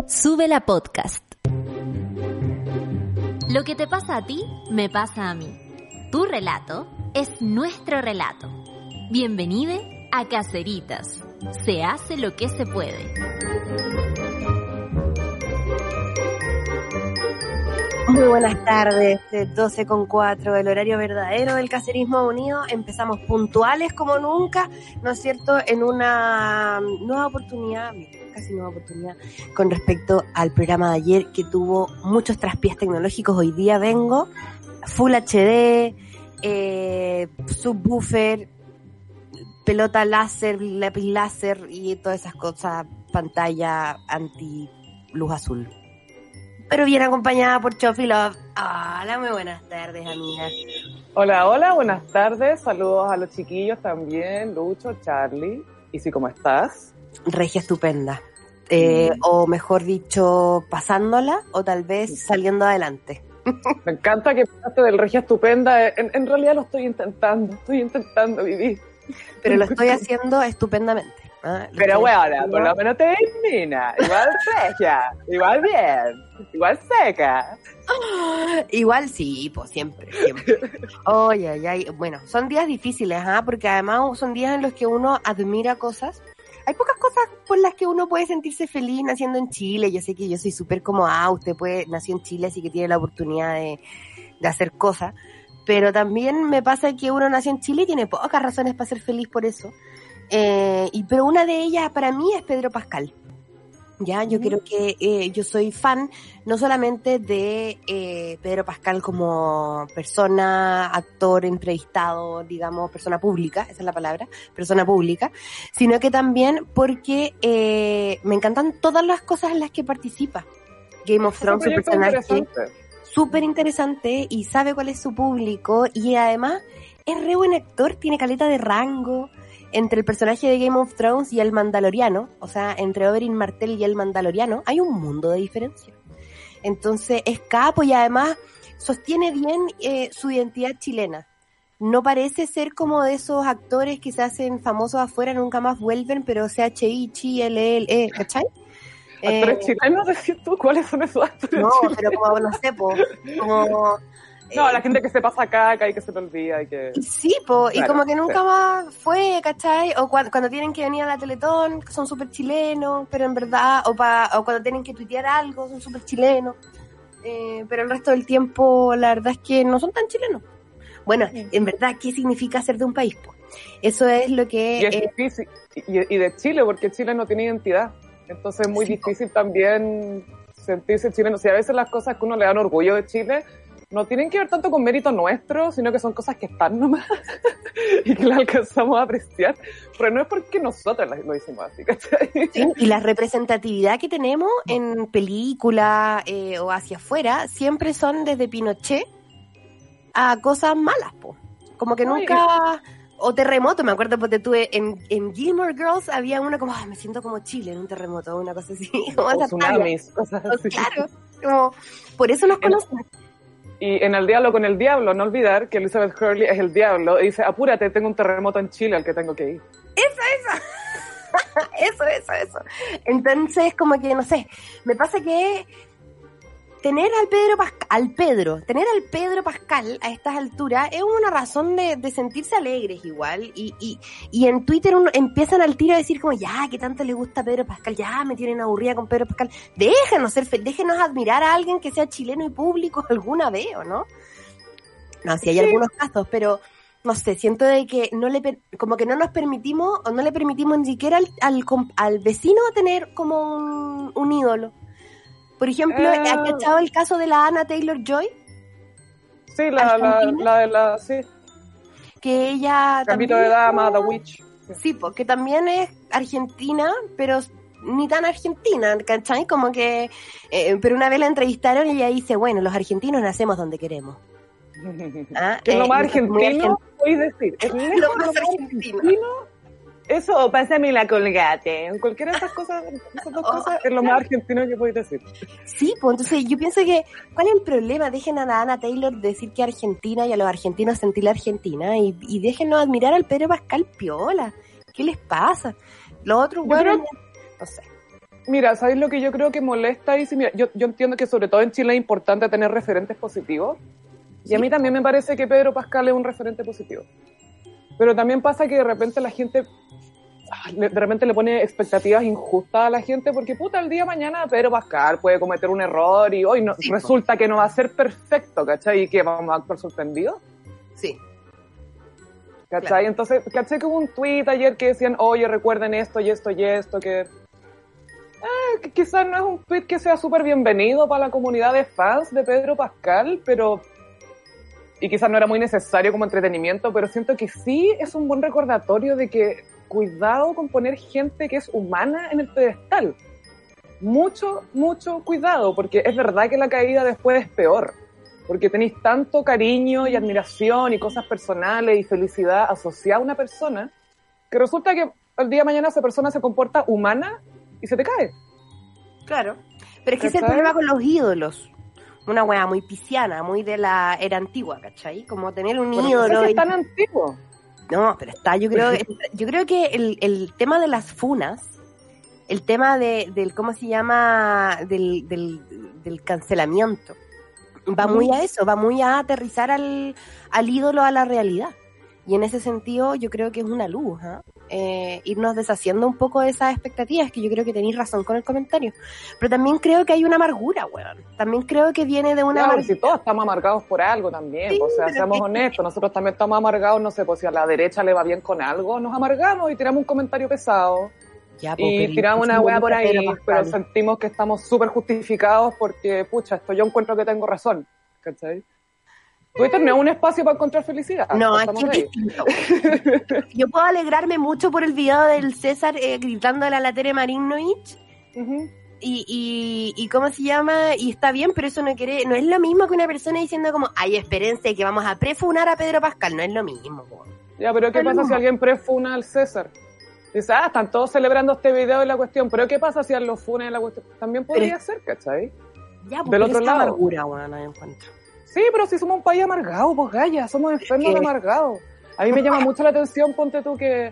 Sube la podcast. Lo que te pasa a ti, me pasa a mí. Tu relato es nuestro relato. Bienvenido a Caseritas. Se hace lo que se puede. Muy buenas tardes, 12:04, el horario verdadero del Cacerismo Unido. Empezamos puntuales como nunca, ¿no es cierto?, en una nueva oportunidad, casi nueva oportunidad, con respecto al programa de ayer que tuvo muchos traspiés tecnológicos. Hoy día vengo Full HD, subwoofer, pelota láser, lápiz láser y todas esas cosas, pantalla anti luz azul. Pero bien acompañada por Chofi Love. Hola, muy buenas tardes, amigas. Hola, hola, buenas tardes. Saludos a los chiquillos también, Lucho, Charlie. ¿Y si cómo estás? Regia estupenda. O mejor dicho, pasándola o tal vez saliendo adelante. Me encanta que pasaste del Regia estupenda. En realidad lo estoy intentando vivir. Pero lo estoy haciendo estupendamente. Pero bueno, por lo menos te ilumina. Igual regia, igual bien, igual seca. Igual sí, pues siempre. Oye, bueno, son días difíciles, porque además son días en los que uno admira cosas. Hay pocas cosas por las que uno puede sentirse feliz naciendo en Chile. Yo sé que yo soy súper como, usted nació en Chile, así que tiene la oportunidad de hacer cosas. Pero también me pasa que uno nació en Chile y tiene pocas razones para ser feliz por eso. Pero una de ellas para mí es Pedro Pascal. Ya, yo creo que yo soy fan no solamente de Pedro Pascal como persona, actor, entrevistado, digamos, persona pública, esa es la palabra, persona pública, sino que también porque me encantan todas las cosas en las que participa. Game of Thrones, su personaje súper interesante y sabe cuál es su público y además es re buen actor, tiene caleta de rango. Entre el personaje de Game of Thrones y el Mandaloriano, o sea, entre Oberyn Martell y el Mandaloriano, hay un mundo de diferencia. Entonces es capo y además sostiene bien su identidad chilena. No parece ser como de esos actores que se hacen famosos afuera, nunca más vuelven, pero CHI, ¿cachai? ¿Actores chilenos decís tú? ¿Cuáles son esos actores chilenos? Pero como, no sé, como... No, la gente que se pasa caca y que se te olvida y que... Sí, claro, y como que nunca más fue, ¿cachai? O cuando tienen que venir a la Teletón, que son súper chilenos, pero en verdad, o cuando tienen que tuitear algo, son súper chilenos. Pero el resto del tiempo, la verdad es que no son tan chilenos. Bueno, en verdad, ¿qué significa ser de un país? Eso es lo que... Y es difícil, y de Chile, porque Chile no tiene identidad. Entonces es muy difícil también sentirse chileno. O sea, a veces las cosas que uno le dan orgullo de Chile no tienen que ver tanto con mérito nuestro, sino que son cosas que están nomás y que las alcanzamos a apreciar, pero no es porque nosotros lo hicimos así, ¿cachai? Sí, y la representatividad que tenemos en película o hacia afuera siempre son desde Pinochet a cosas malas, como que nunca... O terremoto, me acuerdo porque tuve en Gilmore Girls había uno como, me siento como Chile en un terremoto, una cosa así. Como o tsunamis, cosas así. Claro, como, por eso nos conocen. Y en El Diablo con el Diablo, no olvidar que Elizabeth Hurley es el diablo y dice, apúrate, tengo un terremoto en Chile al que tengo que ir. Eso. Entonces, como que, no sé, me pasa que tener al Pedro Pascal a estas alturas es una razón de sentirse alegres igual, y en Twitter empiezan al tiro a decir como, ya, que tanto le gusta Pedro Pascal, ya me tienen aburrida con Pedro Pascal, déjenos admirar a alguien que sea chileno y público alguna vez, ¿o no? No, sí hay algunos casos, pero no sé, siento de que como que no nos permitimos, o no le permitimos ni siquiera al vecino tener como un ídolo. Por ejemplo, ¿has cachado el caso de la Anna Taylor-Joy? Sí, la sí. Que ella Gambito de Dama, The Witch. Sí, porque también es argentina, pero ni tan argentina, ¿cachai? Como que, pero una vez la entrevistaron y ella dice, bueno, los argentinos nacemos donde queremos. ¿Qué es lo más argentino? Puedes decir. Es lo más argentino. Eso, pásame la Colgate. Cualquiera de esas cosas, esas dos cosas, es lo más argentino que podéis decir. Sí, pues entonces yo pienso que, ¿cuál es el problema? Dejen a la Anna Taylor decir que es argentina y a los argentinos sentir la Argentina y déjenos admirar al Pedro Pascal piola. ¿Qué les pasa? Los otros, bueno, no sé. Mira, ¿sabéis lo que yo creo que molesta ahí? Sí, mira, yo entiendo que sobre todo en Chile es importante tener referentes positivos. Y a mí también me parece que Pedro Pascal es un referente positivo. Pero también pasa que de repente la gente, de repente le pone expectativas injustas a la gente porque, puta, el día de mañana Pedro Pascal puede cometer un error y hoy resulta que no va a ser perfecto, ¿cachai? ¿Y que vamos a actuar sorprendidos? Sí. ¿Cachai? Claro. Entonces, ¿cachai? Que hubo un tweet ayer que decían, oye, recuerden esto y esto y esto, que quizás no es un tweet que sea súper bienvenido para la comunidad de fans de Pedro Pascal, pero... Y quizás no era muy necesario como entretenimiento, pero siento que sí es un buen recordatorio de que cuidado con poner gente que es humana en el pedestal. Mucho, mucho cuidado, porque es verdad que la caída después es peor. Porque tenéis tanto cariño y admiración y cosas personales y felicidad asociada a una persona, que resulta que el día de mañana esa persona se comporta humana y se te cae. Claro. Pero es que ese es el problema con los ídolos. Una weá muy pisciana, muy de la era antigua, ¿cachai? Como tener un ídolo. No sé si es tan antiguo. No, pero está, yo creo que el tema de las funas, el tema del ¿cómo se llama? Del cancelamiento, va muy a eso, va muy a aterrizar al ídolo a la realidad. Y en ese sentido yo creo que es una luz, irnos deshaciendo un poco de esas expectativas, que yo creo que tenéis razón con el comentario. Pero también creo que hay una amargura, weón. También creo que viene de una amargura. Si todos estamos amargados por algo también, Sí, o sea, pero seamos honestos, nosotros también estamos amargados, no sé, pues si a la derecha le va bien con algo, nos amargamos y tiramos un comentario pesado. Ya, Y tiramos una weá por ahí, pero sentimos que estamos súper justificados porque, pucha, esto yo encuentro que tengo razón, ¿cachai? Twitter no es un espacio para encontrar felicidad. No, es que es distinto. Yo puedo alegrarme mucho por el video del César gritándole a la Tere Marinovich. Uh-huh. Y ¿cómo se llama? Y está bien, pero eso no es lo mismo que una persona diciendo como, ay, espérense que vamos a prefunar a Pedro Pascal. No es lo mismo, po. Ya, pero ¿qué pasa si alguien prefuna al César? Dice, están todos celebrando este video y la cuestión, pero ¿qué pasa si a los funes la cuestión? También podría ser, ¿cachai? Ya, pues, del otro lado. Amargura, bueno, no encuentro. Sí, pero si somos un país amargado, pues Gaya, somos enfermos de amargados. A mí me llama mucho la atención, ponte tú que,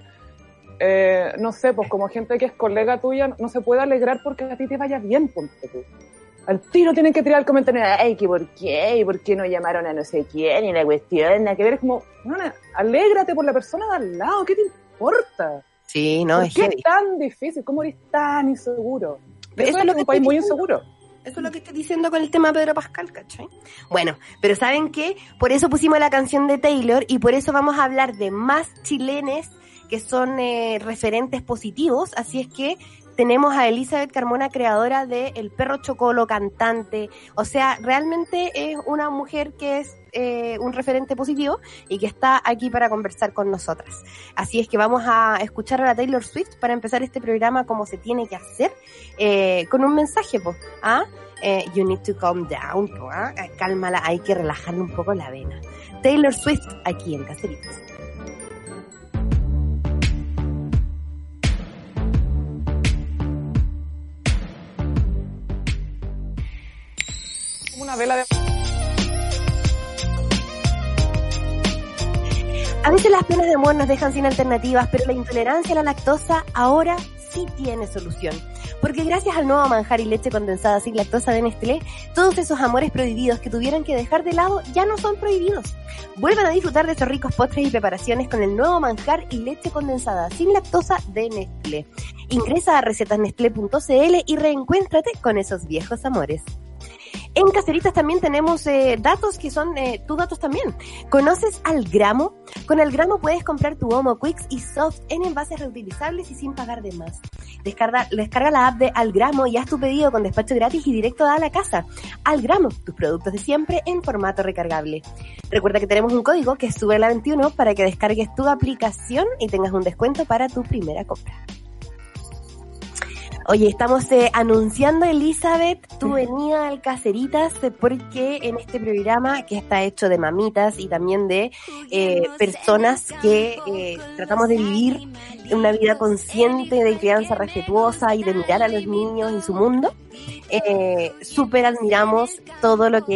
no sé, pues como gente que es colega tuya, no se puede alegrar porque a ti te vaya bien, ponte tú. Al tiro tienen que tirar el comentario, ay, que por qué, y por qué no llamaron a no sé quién, y la cuestión, nada que ver, es como, no, alégrate por la persona de al lado, ¿qué te importa? Sí, no, ¿Por qué es tan difícil? ¿Cómo eres tan inseguro? Eso es un país muy inseguro. Eso es lo que estoy diciendo con el tema de Pedro Pascal, ¿cachai? Bueno, pero ¿saben qué? Por eso pusimos la canción de Taylor y por eso vamos a hablar de más chilenes que son referentes positivos. Así es que tenemos a Elizabeth Carmona, creadora de El Perro Chocolo, cantante. O sea, realmente es una mujer que es un referente positivo y que está aquí para conversar con nosotras. Así es que vamos a escuchar a la Taylor Swift para empezar este programa como se tiene que hacer, con un mensaje, po. You need to calm down, po, cálmala, hay que relajarle un poco la vena. Taylor Swift, aquí en Caceritas. Una vela de... A veces las penas de amor nos dejan sin alternativas, pero la intolerancia a la lactosa ahora sí tiene solución. Porque gracias al nuevo manjar y leche condensada sin lactosa de Nestlé, todos esos amores prohibidos que tuvieron que dejar de lado ya no son prohibidos. Vuelvan a disfrutar de estos ricos postres y preparaciones con el nuevo manjar y leche condensada sin lactosa de Nestlé. Ingresa a recetasnestlé.cl y reencuéntrate con esos viejos amores. En Caceritas también tenemos datos que son tus datos también. ¿Conoces Algramo? Con Algramo puedes comprar tu Omo Quicks y Soft en envases reutilizables y sin pagar de más. Descarga la app de Algramo y haz tu pedido con despacho gratis y directo a la casa. Algramo, tus productos de siempre en formato recargable. Recuerda que tenemos un código que es SUBELA21 para que descargues tu aplicación y tengas un descuento para tu primera compra. Oye, estamos anunciando, Elizabeth, tu venida al Caceritas, porque en este programa, que está hecho de mamitas y también de personas que tratamos de vivir una vida consciente, de crianza respetuosa y de mirar a los niños y su mundo, súper admiramos todo lo que es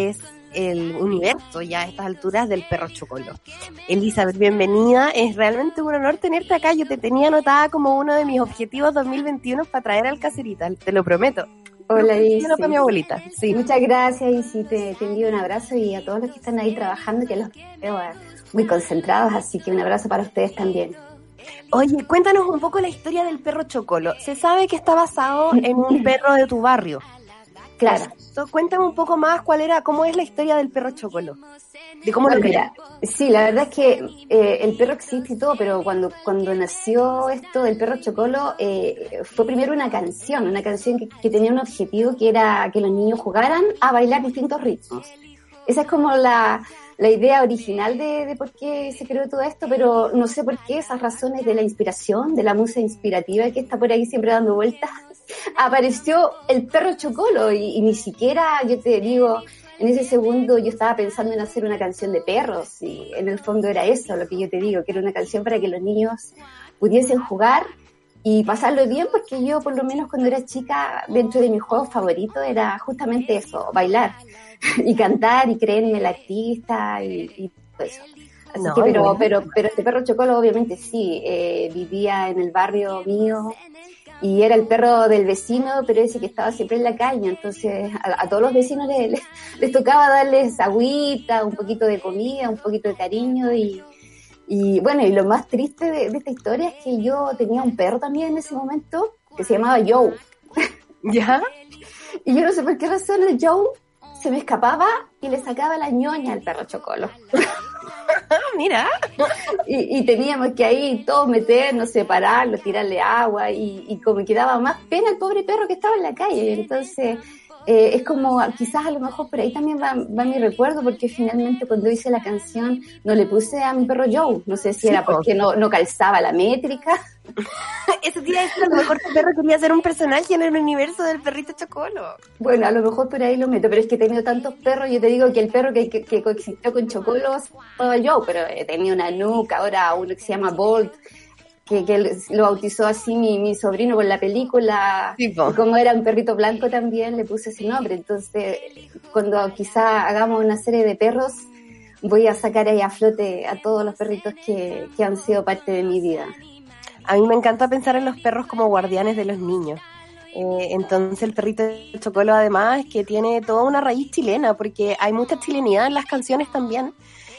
el universo ya a estas alturas del perro Chocolo. Elizabeth, bienvenida. Es realmente un honor tenerte acá. Yo te tenía anotada como uno de mis objetivos 2021 para traer al Caserita, te lo prometo. Hola, Isi. Para mi abuelita. Sí. Muchas gracias, Isi. Te envío un abrazo y a todos los que están ahí trabajando, que los veo muy concentrados, así que un abrazo para ustedes también. Oye, cuéntanos un poco la historia del perro Chocolo. Se sabe que está basado en un perro de tu barrio. Claro. Cuéntame un poco más cómo es la historia del perro Chocolo. De cómo lo mira, sí, la verdad es que el perro existe y todo, pero cuando nació esto del perro Chocolo, fue primero una canción que tenía un objetivo, que era que los niños jugaran a bailar distintos ritmos. Esa es como la idea original de por qué se creó todo esto, pero no sé por qué esas razones de la inspiración, de la musa inspirativa que está por ahí siempre dando vueltas, apareció el perro Chocolo y ni siquiera, yo te digo, en ese segundo yo estaba pensando en hacer una canción de perros y en el fondo era eso lo que yo te digo, que era una canción para que los niños pudiesen jugar y pasarlo bien, porque yo por lo menos cuando era chica, dentro de mis juegos favoritos era justamente eso, bailar y cantar y creerme el artista y todo eso. Así que, pero este perro Chocolo obviamente sí, vivía en el barrio mío y era el perro del vecino, pero ese que estaba siempre en la calle, entonces a todos los vecinos les tocaba darles agüita, un poquito de comida, un poquito de cariño y bueno, y lo más triste de esta historia es que yo tenía un perro también en ese momento que se llamaba Joe. ¿Ya? Y yo no sé por qué razón el Joe se me escapaba y le sacaba la ñoña al perro Chocolo. Mira. Y teníamos que ahí todos meternos, separarlo, tirarle agua y como que daba más pena al pobre perro que estaba en la calle. Entonces es como, quizás a lo mejor por ahí también va mi recuerdo, porque finalmente cuando hice la canción no le puse a mi perro Joe. No sé si era porque no calzaba la métrica. Eso te iba a decir, a lo mejor tu perro quería ser un personaje en el universo del perrito Chocolo. Bueno, a lo mejor por ahí lo meto, pero es que he tenido tantos perros. Yo te digo que el perro que coexistió con Chocolo estaba yo, pero tenía una nuca, ahora uno que se llama Bolt, que lo bautizó así mi sobrino con la película. Sí, y como era un perrito blanco también le puse ese nombre. Entonces, cuando quizá hagamos una serie de perros, voy a sacar ahí a flote a todos los perritos que han sido parte de mi vida. A mí me encanta pensar en los perros como guardianes de los niños. Entonces el perrito Chocolo además que tiene toda una raíz chilena, porque hay mucha chilenidad en las canciones también.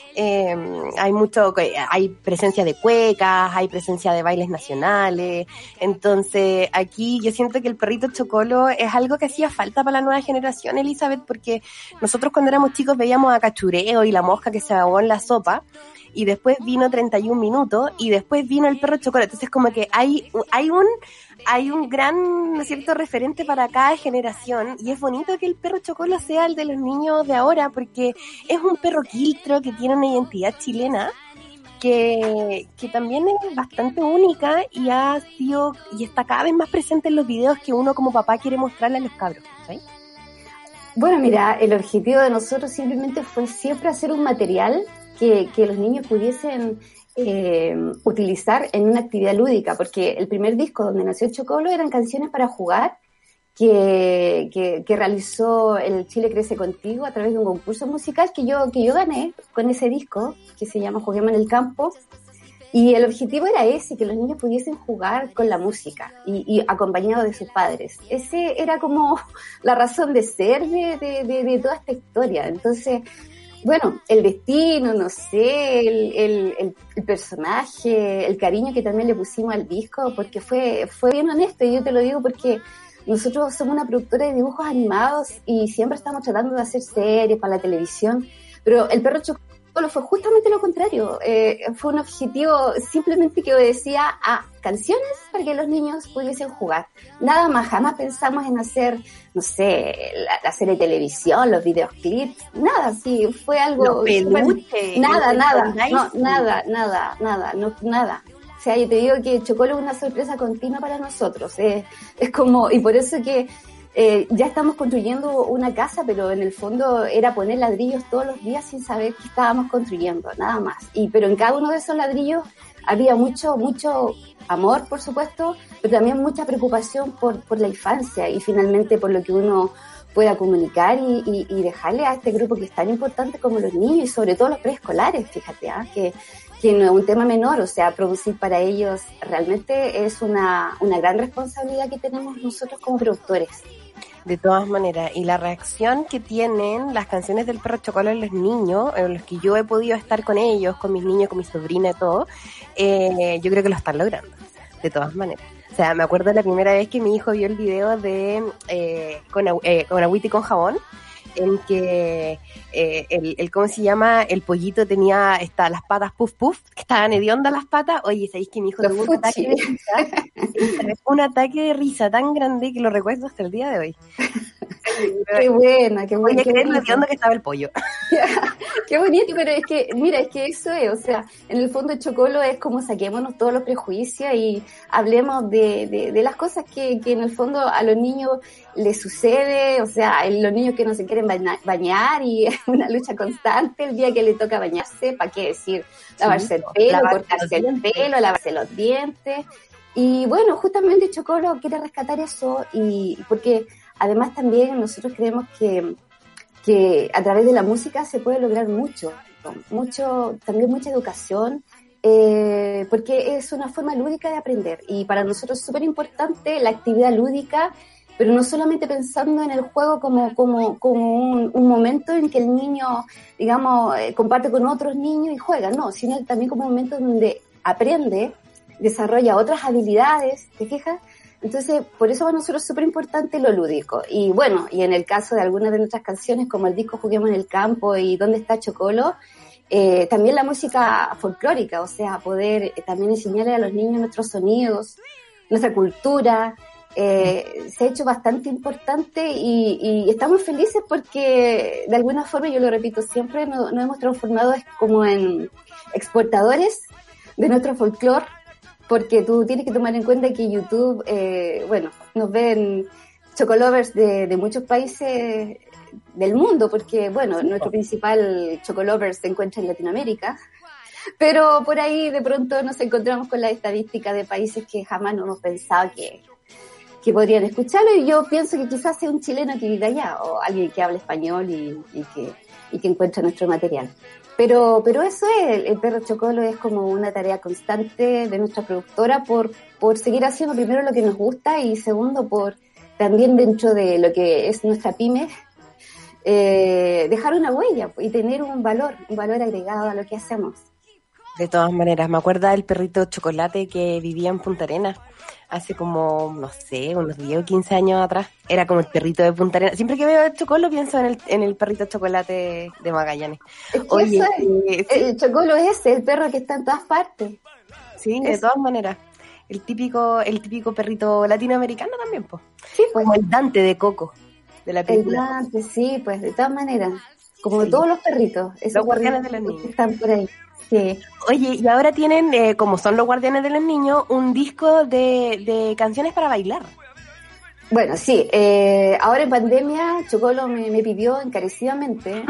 Hay presencia de cuecas, hay presencia de bailes nacionales. Entonces aquí yo siento que el perrito Chocolo es algo que hacía falta para la nueva generación, Elizabeth, porque nosotros cuando éramos chicos veíamos a Cachureo y la mosca que se ahogó en la sopa, y después vino 31 minutos y después vino el perro Chocolo. Entonces como que hay un gran, ¿no es cierto?, referente para cada generación, y es bonito que el perro Chocolo sea el de los niños de ahora, porque es un perro quiltro que tiene una identidad chilena que también es bastante única y está cada vez más presente en los videos que uno como papá quiere mostrarle a los cabros, ¿sí? Bueno, mira, el objetivo de nosotros simplemente fue siempre hacer un material que los niños pudiesen utilizar en una actividad lúdica, porque el primer disco donde nació Chocolo eran canciones para jugar que realizó el Chile Crece Contigo a través de un concurso musical que yo gané con ese disco, que se llama Juguemos en el Campo, y el objetivo era ese, que los niños pudiesen jugar con la música y acompañados de sus padres. Ese era como la razón de ser de toda esta historia. Entonces, bueno, el destino, no sé, el personaje, el cariño que también le pusimos al disco, porque fue bien honesto, y yo te lo digo porque nosotros somos una productora de dibujos animados y siempre estamos tratando de hacer series para la televisión, pero el perro Chocolo fue justamente lo contrario. Fue un objetivo simplemente que obedecía a canciones para que los niños pudiesen jugar. Nada más, jamás pensamos en hacer, no sé, la serie de televisión, los videoclips, nada, sí, fue algo... Nada. O sea, yo te digo que Chocolo es una sorpresa continua para nosotros. Es como, y por eso que ya estamos construyendo una casa, pero en el fondo era poner ladrillos todos los días sin saber qué estábamos construyendo, nada más. Pero en cada uno de esos ladrillos había mucho amor, por supuesto, pero también mucha preocupación por la infancia y finalmente por lo que uno pueda comunicar y dejarle a este grupo que es tan importante como los niños y sobre todo los preescolares, fíjate, que no es un tema menor, o sea, producir para ellos realmente es una gran responsabilidad que tenemos nosotros como productores. De todas maneras, y la reacción que tienen las canciones del Perro Chocolo en los niños, en los que yo he podido estar con ellos, con mis niños, con mi sobrina y todo, yo creo que lo están logrando, de todas maneras. O sea, me acuerdo la primera vez que mi hijo vio el video de con agüita y con jabón, en que ¿cómo se llama? El pollito tenía las patas puff puff, que estaban hediondas las patas. Oye, ¿sabéis que mi hijo tuvo un ataque de risa? Un ataque de risa tan grande que lo recuerdo hasta el día de hoy. Qué buena, qué buena. Oye, lo hediondo que estaba el pollo. Qué bonito, pero es que, mira, es que eso es, o sea, en el fondo Chocolo es como saquémonos todos los prejuicios y hablemos de las cosas que en el fondo a los niños les sucede, o sea, los niños que no se quieren bañar y es una lucha constante el día que le toca bañarse, ¿para qué decir? Lavarse el pelo, cortarse el pelo, lavarse los dientes. Y bueno, justamente Chocolo quiere rescatar eso y porque además también nosotros creemos que a través de la música se puede lograr mucho, también mucha educación, porque es una forma lúdica de aprender y para nosotros es súper importante la actividad lúdica, pero no solamente pensando en el juego como un momento en que el niño, digamos, comparte con otros niños y juega, no, sino también como un momento donde aprende, desarrolla otras habilidades, ¿te fijas? Entonces, por eso para nosotros es súper importante lo lúdico. Y bueno, y en el caso de algunas de nuestras canciones, como el disco Juguemos en el Campo y ¿Dónde está Chocolo?, también la música folclórica, o sea, poder también enseñarle a los niños nuestros sonidos, nuestra cultura, se ha hecho bastante importante y estamos felices porque de alguna forma, yo lo repito siempre, nos hemos transformado como en exportadores de nuestro folclore, porque tú tienes que tomar en cuenta que YouTube, nos ven chocolovers de muchos países del mundo, porque, bueno, nuestro principal chocolovers se encuentra en Latinoamérica, pero por ahí de pronto nos encontramos con la estadística de países que jamás no hemos pensado que podrían escucharlo, y yo pienso que quizás sea un chileno que vive allá, o alguien que hable español y que encuentra nuestro material. Pero eso es, el Perro Chocolo es como una tarea constante de nuestra productora por seguir haciendo primero lo que nos gusta y segundo por también dentro de lo que es nuestra pyme, dejar una huella y tener un valor agregado a lo que hacemos. De todas maneras, me acuerdo del perrito Chocolate que vivía en Punta Arenas hace como, no sé, unos 10 o 15 años atrás. Era como el perrito de Punta Arenas. Siempre que veo el Chocolo pienso en el perrito Chocolate de Magallanes. Es que oye, el Chocolo es el perro que está en todas partes. Sí, de todas maneras. El típico perrito latinoamericano también, pues. Sí, pues. Como el Dante de Coco, de la película. El Dante, sí, pues, de todas maneras. Como todos los perritos. Los guardianes de los niños. Están por ahí. Sí. Oye, y ahora tienen, como son los guardianes de los niños, un disco de canciones para bailar. Bueno, sí. Ahora en pandemia, Chocolo me pidió encarecidamente.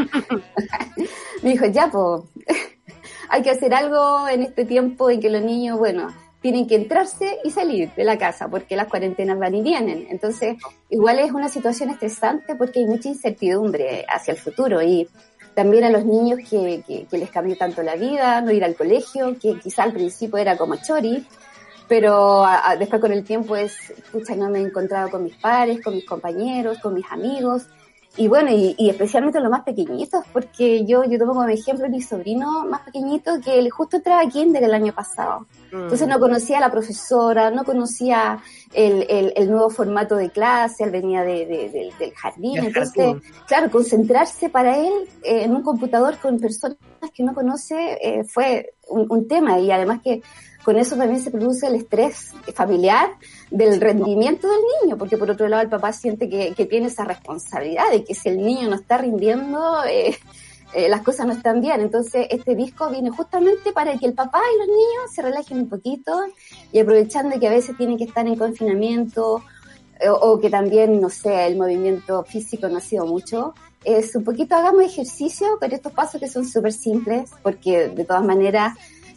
Me dijo, ya, pues, hay que hacer algo en este tiempo en que los niños, bueno, tienen que entrarse y salir de la casa porque las cuarentenas van y vienen. Entonces, igual es una situación estresante porque hay mucha incertidumbre hacia el futuro y también a los niños que les cambió tanto la vida, no ir al colegio, que quizá al principio era como chori, pero después con el tiempo no me he encontrado con mis pares, con mis compañeros, con mis amigos, y bueno, y especialmente los más pequeñitos, porque yo tomo como ejemplo a mi sobrino más pequeñito, que él justo entraba a kinder el año pasado. Entonces no conocía a la profesora, no conocía el nuevo formato de clase, él venía del jardín. Entonces, claro, concentrarse para él en un computador con personas que no conoce fue un tema, y además que con eso también se produce el estrés familiar del rendimiento del niño, porque por otro lado el papá siente que tiene esa responsabilidad de que si el niño no está rindiendo, las cosas no están bien. Entonces este disco viene justamente para que el papá y los niños se relajen un poquito, y aprovechando que a veces tienen que estar en confinamiento o que también, no sé, el movimiento físico no ha sido mucho, es un poquito hagamos ejercicio con estos pasos que son súper simples, porque de todas maneras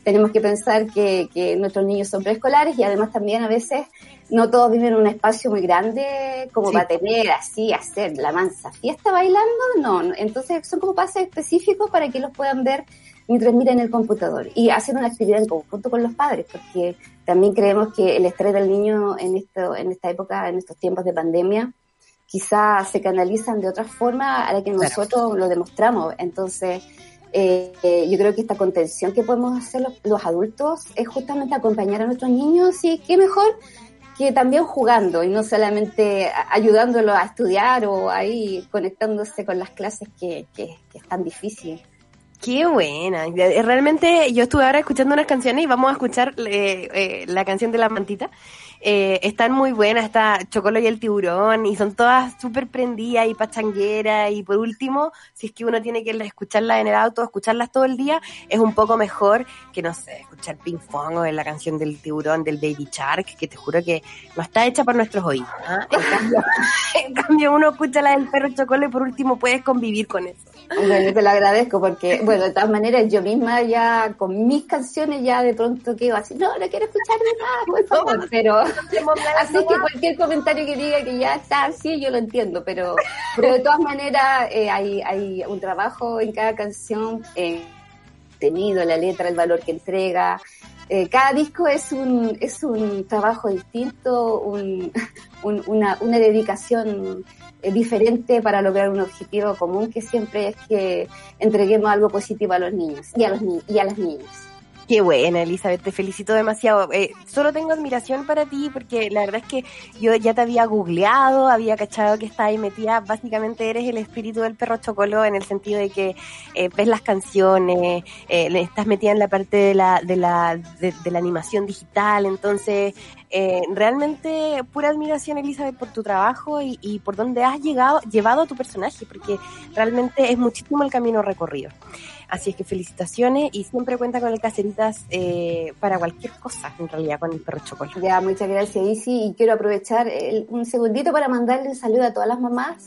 tenemos que pensar que nuestros niños son preescolares y además también a veces no todos viven en un espacio muy grande como para tener así, hacer la mansa fiesta bailando, no. Entonces son como pases específicos para que los puedan ver mientras miran el computador y hacer una actividad en conjunto con los padres, porque también creemos que el estrés del niño en esta época, en estos tiempos de pandemia, quizás se canalizan de otra forma a la que nosotros lo demostramos. Entonces, yo creo que esta contención que podemos hacer los adultos es justamente acompañar a nuestros niños, y qué mejor que también jugando y no solamente ayudándolos a estudiar o ahí conectándose con las clases que es tan difícil. Qué buena. Realmente yo estuve ahora escuchando unas canciones y vamos a escuchar la canción de La Mantita. Están muy buenas, está Chocolo y el Tiburón, y son todas súper prendidas y pachangueras, y por último, si es que uno tiene que escucharlas en el auto, escucharlas todo el día, es un poco mejor que, no sé, escuchar Ping Pong o la canción del Tiburón, del Baby Shark, que te juro que no está hecha por nuestros oídos, ¿eh? En cambio uno escucha la del Perro Chocolo y por último puedes convivir con eso. Bueno, te lo agradezco porque, bueno, de todas maneras yo misma ya con mis canciones ya de pronto quedo así, no quiero escuchar más, por favor, pero así que cualquier comentario que diga que ya está así, yo lo entiendo, pero de todas maneras hay un trabajo en cada canción, tenido, la letra, el valor que entrega. Cada disco es un trabajo distinto, una dedicación diferente para lograr un objetivo común, que siempre es que entreguemos algo positivo a los niños y a las niñas. Qué buena, Elizabeth, te felicito demasiado. Solo tengo admiración para ti porque la verdad es que yo ya te había googleado, había cachado que estás ahí metida. Básicamente eres el espíritu del Perro Chocolo en el sentido de que ves las canciones, estás metida en la parte de la animación digital. Entonces, realmente pura admiración, Elizabeth, por tu trabajo y por donde has llevado a tu personaje, porque realmente es muchísimo el camino recorrido. Así es que felicitaciones, y siempre cuenta con el Caseritas para cualquier cosa, en realidad, con el Perro Chocolo. Ya, muchas gracias, Isi, y quiero aprovechar un segundito para mandarle un saludo a todas las mamás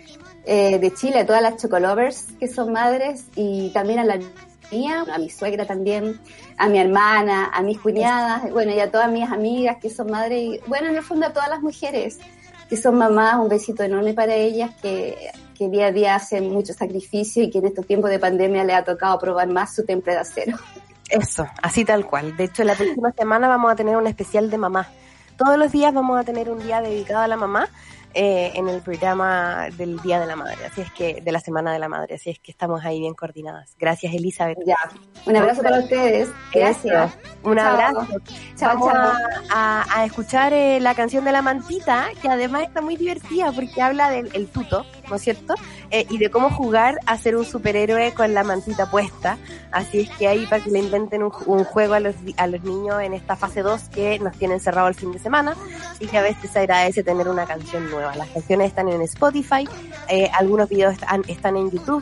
de Chile, a todas las chocolovers que son madres, y también a la mía, a mi suegra también, a mi hermana, a mis cuñadas, bueno, y a todas mis amigas que son madres, y bueno, en el fondo a todas las mujeres que son mamás, un besito enorme para ellas, que día a día hacen mucho sacrificio y que en estos tiempos de pandemia le ha tocado probar más su temple de acero. Eso, así tal cual. De hecho, la próxima semana vamos a tener un especial de mamá. Todos los días vamos a tener un día dedicado a la mamá en el programa del Día de la Madre, así es que, de la Semana de la Madre, así es que estamos ahí bien coordinadas. Gracias, Elizabeth. Ya, un abrazo para ustedes. Gracias. Un abrazo. Chao, Vamos chao. a escuchar la canción de La Mantita, que además está muy divertida porque habla del tuto, ¿no es cierto? Y de cómo jugar a ser un superhéroe con la mantita puesta. Así es que ahí para que le inventen un juego a los niños en esta fase 2 que nos tienen cerrado el fin de semana, y que a veces se agradece tener una canción nueva. Las canciones están en Spotify, algunos videos están en YouTube,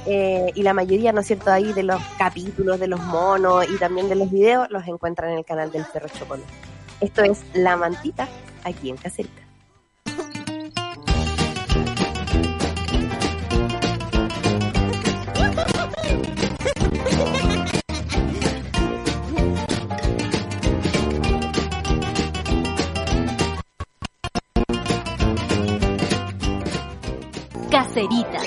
y la mayoría, ¿no es cierto?, ahí de los capítulos, de los monos y también de los videos, los encuentran en el canal del Perro Chocolo. Esto es La Mantita, aquí en Caserita. Caseritas.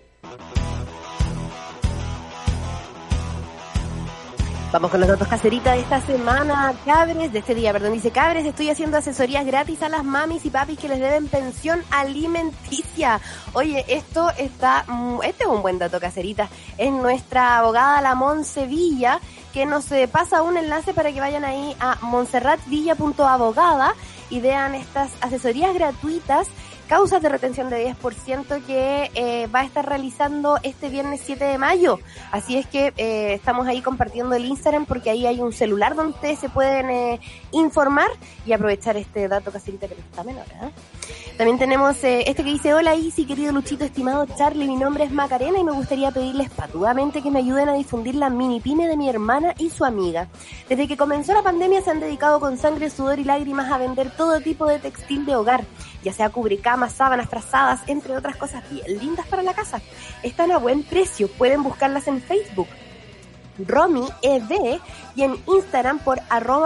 Vamos con los datos Caseritas de esta semana, cabres, de este día, perdón, dice: cabres, estoy haciendo asesorías gratis a las mamis y papis que les deben pensión alimenticia. Oye, este es un buen dato, Caseritas. Es nuestra abogada, la Monse Villa, que nos pasa un enlace para que vayan ahí a montserratvilla.abogada y vean estas asesorías gratuitas, causas de retención de 10% que va a estar realizando este viernes 7 de mayo. Así es que estamos ahí compartiendo el Instagram porque ahí hay un celular donde ustedes se pueden informar y aprovechar este dato, Caserita, que no está menor, ¿eh? También tenemos este que dice: hola Isi, querido Luchito, estimado Charlie, mi nombre es Macarena y me gustaría pedirles patudamente que me ayuden a difundir la mini pyme de mi hermana y su amiga. Desde que comenzó la pandemia se han dedicado con sangre, sudor y lágrimas a vender todo tipo de textil de hogar, ya sea cubrecamas, sábanas, frazadas, entre otras cosas bien lindas para la casa. Están a buen precio, pueden buscarlas en Facebook. @RomiED y en Instagram por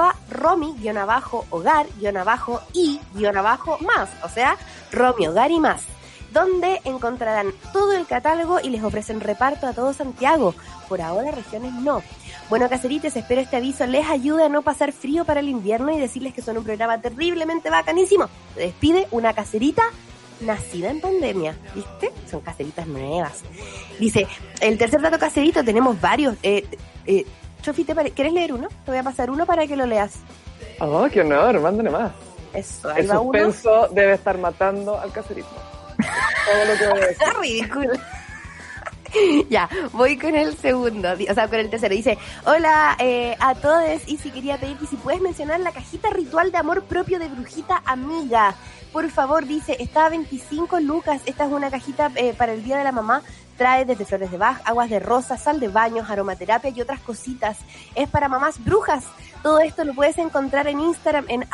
@Romi_hogar_y_más, o sea, Romi Hogar y más, donde encontrarán todo el catálogo y les ofrecen reparto a todo Santiago. Por ahora regiones no. Bueno, caserites, espero este aviso les ayude a no pasar frío para el invierno y decirles que son un programa terriblemente bacanísimo. Se despide una caserita nacida en pandemia, ¿viste? Son caseritas nuevas. Dice, el tercer dato caserito, tenemos varios. Chofi, ¿quieres leer uno? Te voy a pasar uno para que lo leas. Oh, qué honor, mándale más. Eso, ahí El va uno. suspenso debe estar matando al caserismo. Todo lo que voy a decir. Ridículo. Ya, voy con el segundo, o sea, con el tercero. Dice, hola a todos, y si quería pedirte si puedes mencionar la cajita ritual de amor propio de Brujita Amiga. Por favor, dice, está a 25 lucas. Esta es una cajita para el Día de la Mamá. Trae desde flores de Bach, aguas de rosa, sal de baños, aromaterapia y otras cositas. Es para mamás brujas. Todo esto lo puedes encontrar en Instagram en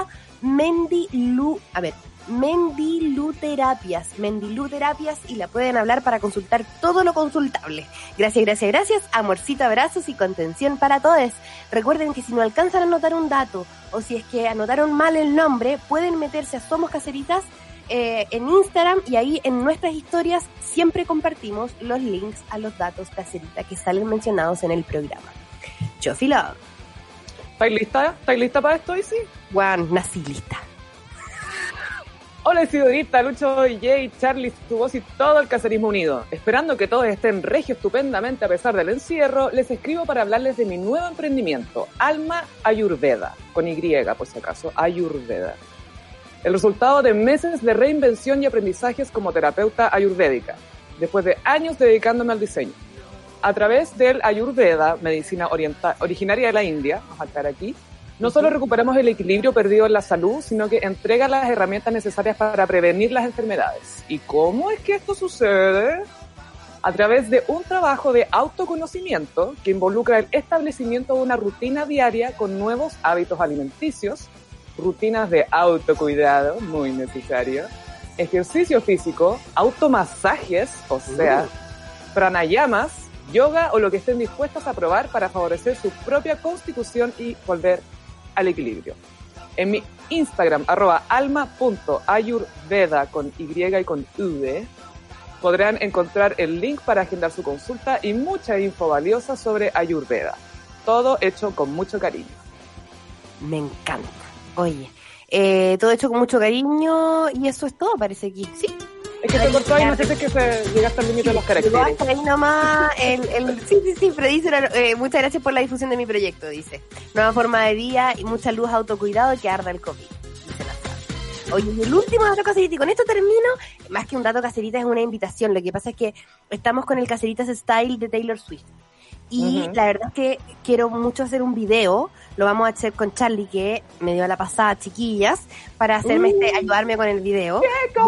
@Mendiluterapias, y la pueden hablar para consultar todo lo consultable. Gracias, amorcito, abrazos y contención para todos. Recuerden que si no alcanzan a anotar un dato o si es que anotaron mal el nombre, pueden meterse a Somos Caseritas en Instagram, y ahí en nuestras historias siempre compartimos los links a los datos caserita que salen mencionados en el programa. Chofi Love. ¿Estáis lista? ¿Estáis lista para esto, Isi? Juan, nací lista. Hola Isidorita, Lucho, DJ, Charlie, tu voz y todo el caserismo unido. Esperando que todos estén regio estupendamente a pesar del encierro, les escribo para hablarles de mi nuevo emprendimiento, Alma Ayurveda, con Y por si acaso, Ayurveda. El resultado de meses de reinvención y aprendizajes como terapeuta ayurvédica, después de años dedicándome al diseño. A través del Ayurveda, medicina originaria de la India, vamos a estar aquí, no solo recuperamos el equilibrio perdido en la salud, sino que entrega las herramientas necesarias para prevenir las enfermedades. ¿Y cómo es que esto sucede? A través de un trabajo de autoconocimiento que involucra el establecimiento de una rutina diaria con nuevos hábitos alimenticios, rutinas de autocuidado, muy necesario, ejercicio físico, automasajes, o sea, pranayamas, yoga o lo que estén dispuestos a probar para favorecer su propia constitución y volver al equilibrio. En mi Instagram, @alma.ayurveda con Y y con V, podrán encontrar el link para agendar su consulta y mucha info valiosa sobre Ayurveda. Todo hecho con mucho cariño. Me encanta. Oye, todo hecho con mucho cariño, y eso es todo, parece aquí. Sí. Es que se cortó ahí, no sé si es que se llegaste al límite de los caracteres. Hasta ahí nomás, sí, pero dice, muchas gracias por la difusión de mi proyecto, dice. Nueva forma de día y mucha luz, autocuidado, que arda el COVID. Dice la Sara. Oye, y el último dato caserita, y con esto termino. Más que un dato caserita, es una invitación. Lo que pasa es que estamos con el Caseritas Style de Taylor Swift. Y la verdad es que quiero mucho hacer un video, lo vamos a hacer con Charlie, que me dio la pasada, chiquillas, para hacerme ayudarme con el video.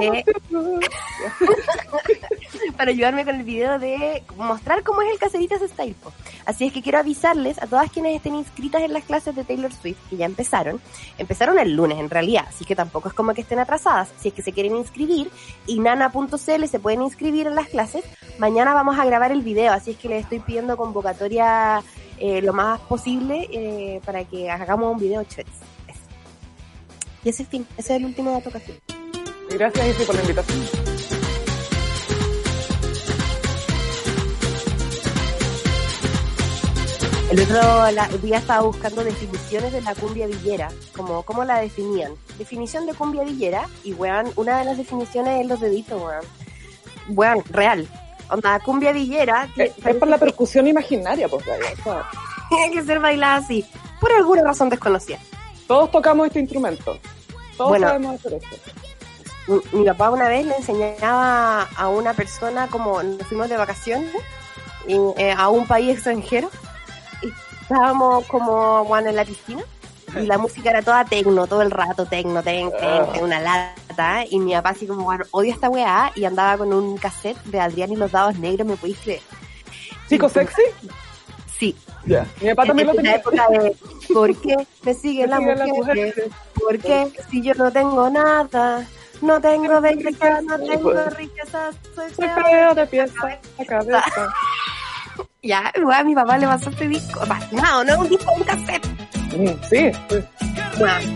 Para ayudarme con el video de mostrar cómo es el Caseritas Style. Así es que quiero avisarles a todas quienes estén inscritas en las clases de Taylor Swift, que ya empezaron el lunes en realidad, así que tampoco es como que estén atrasadas. Si es que se quieren inscribir, inana.cl se pueden inscribir en las clases. Mañana vamos a grabar el video, así es que les estoy pidiendo convocatoria lo más posible para que hagamos un video chévere. Y ese es el fin, ese es el último dato que hacía. Gracias, Isi, por la invitación. El otro día estaba buscando definiciones de la cumbia villera, como cómo la definían. Definición de cumbia villera, y weón, una de las definiciones es los deditos, weón. Weón, real. Onda, cumbia villera. Es por la percusión imaginaria, pues, vaya. Tiene que ser bailada así, por alguna razón desconocida. Todos tocamos este instrumento. Todos sabemos hacer esto. Mi papá una vez le enseñaba a una persona, como nos fuimos de vacaciones a un país extranjero, y estábamos como bueno, en la piscina, y la música era toda tecno, todo el rato tecno, una lata, y mi papá así como, bueno, odio esta weá, y andaba con un cassette de Adrián y los dados negros, ¿me podéis creer? ¿Chico sexy? Sí. Ya. Mi papá también lo tenía. En la época de, ¿por qué me siguen las mujeres? ¿Por qué si yo no tengo nada? No tengo belleza, no tengo riqueza, soy feo de pies a cabeza. Ya, igual a mi papá le pasó este disco. No es un disco, un cassette. Sí. Bueno,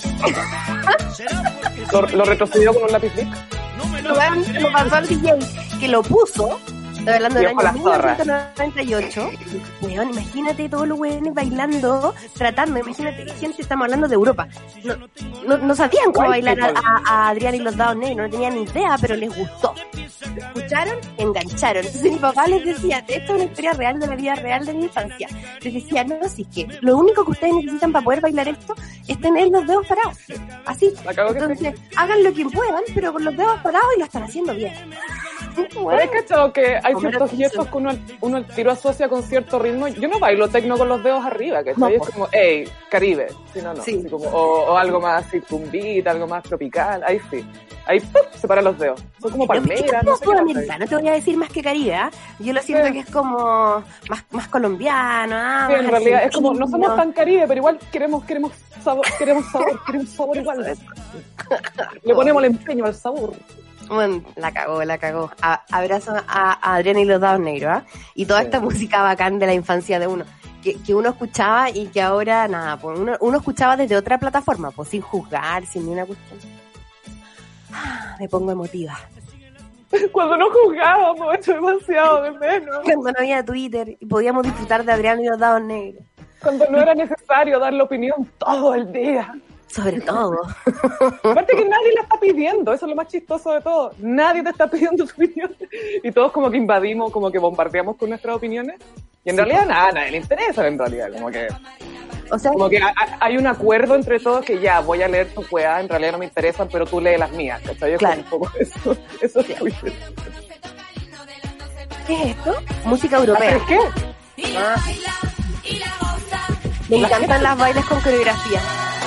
Lo retrocedió con un lápiz Bic. weón, se lo pasó al DJ que lo puso. Estoy hablando del Viejo año las zorras. 1998. Weón, imagínate todos los weones bailando, tratando. Imagínate, gente, estamos hablando de Europa. No sabían cómo White bailar people. a Adrián y los Dados Negros, no tenían ni idea, pero les gustó. Escucharon, engancharon. Entonces mi papá les decía, esto es una historia real de la vida real de mi infancia. Les decía, no, si es que lo único que ustedes necesitan para poder bailar esto es tener los dedos parados. Así. La cago que Entonces, hagan lo que puedan, pero con los dedos parados y lo están haciendo bien. ¿Pero has cachado que hay Homero ciertos Simpson. gestos que uno al tiro asocia con cierto ritmo? Yo no bailo tecno con los dedos arriba, ¿cachai? No, Es pues. como, hey, Caribe. Sí, no. Sí. Así como, o algo más así, tumbita, algo más tropical. Ahí sí. Ahí, ¡pum!, separan los dedos. Son como palmeras, no sé qué pasa ahí. sudamericano, te voy a decir más que Caribe, ¿ah? Yo lo siento Sí. que es como más colombiano, Sí, en más realidad es como, no argentino. somos tan Caribe, pero igual queremos sabor igual. Le ponemos el empeño al sabor. Bueno, la cagó. Abrazo a Adrián y los Dados Negros, ¿ah? Y toda Sí. esta música bacán de la infancia de uno, que uno escuchaba y que ahora nada, pues uno escuchaba desde otra plataforma, pues sin juzgar, sin ni una cuestión. Me pongo emotiva. Cuando no jugábamos, hecho demasiado de menos. Cuando no había Twitter y podíamos disfrutar de Adrián y los Dados Negros. Cuando no era necesario dar la opinión todo el día. Sobre todo. Aparte que nadie la está pidiendo, eso es lo más chistoso de todo. Nadie te está pidiendo tu opinión. Y todos como que invadimos, como que bombardeamos con nuestras opiniones. Y en realidad nada, nadie le interesa en realidad. O sea, Como que hay un acuerdo entre todos que ya, voy a leer tu weá, en realidad no me interesan, pero tú lees las mías, ¿cachai? Es Claro. como un poco eso. Eso es Twitter. ¿qué es esto? Música europea. ¿Qué? Ah. Me encantan las bailes con coreografía.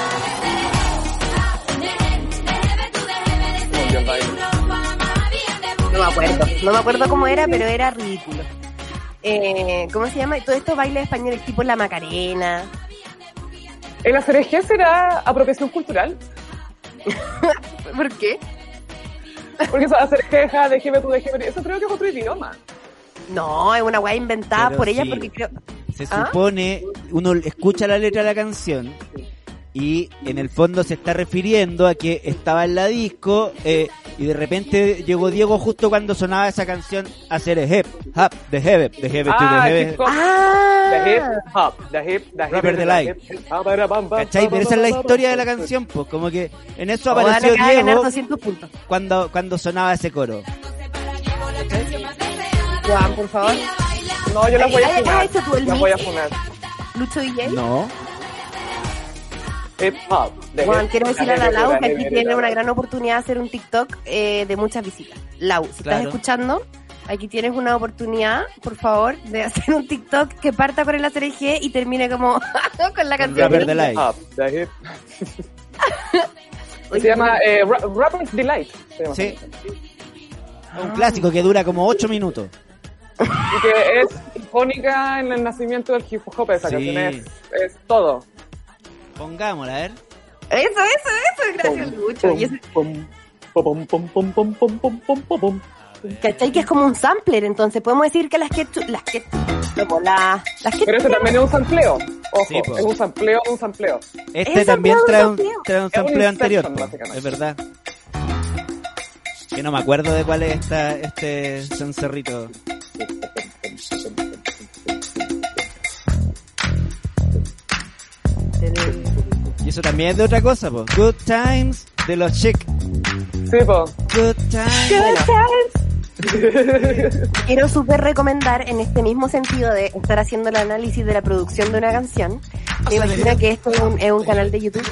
No me acuerdo cómo era, pero era ridículo. ¿Cómo se llama? Todos estos bailes españoles, tipo la Macarena. ¿El ACRG será apropiación cultural? ¿Por qué? Porque eso, ACRG, DGB, tu DGB, eso creo que es otro idioma. No, es una weá inventada Pero por ella sí. porque creo... Se ¿Ah? supone, uno escucha la letra de la canción y en el fondo se está refiriendo a que estaba en la disco y de repente llegó Diego justo cuando sonaba esa canción hacer el hip hop, the hip to the hip. Hip hop, the hip hop, the hip Rapper Delight. ¿Cachai? Pero esa es la historia de la canción, pues como que en eso apareció Ahora acaba de ganar Diego 200 puntos. cuando sonaba ese coro. Juan, por favor. No, yo las voy a Ay, funar. ¿esto tú el Las mix? voy a funar. Lucho DJ. No. Hip hop. the Juan, hip, quiero the decirle a la hip, Lau the que hip, aquí the tiene hip. una gran oportunidad de hacer un TikTok de muchas visitas. Lau, si estás Claro. escuchando, aquí tienes una oportunidad, por favor, de hacer un TikTok que parta por el ACRG y termine como con la canción. Rapper Delight. Hip hop, the hip. Oye, Se llama Rapper's Delight. se llama. Sí. Un clásico que dura como 8 minutos. Y que es icónica en el nacimiento del hip hop. Esa Sí. canción es todo. Pongámosla, a ver. Eso, gracias, Lucho. Y ese- ¿Cachai? Que es como un sampler, entonces podemos decir que las que Pero ese también es un sampleo. Ojo, Sí, po. es un sampleo de un sampleo. Este Es también sampleo, trae sampleo. un Es un sampleo anterior, Inception, po, básicamente. es verdad. Que no me acuerdo de cuál es este cencerrito. Y eso también es de otra cosa, po. Good Times de los Chic. Sí, po. Good Times. quiero súper recomendar en este mismo sentido de estar haciendo el análisis de la producción de una canción. Me imagino que esto es un canal de YouTube.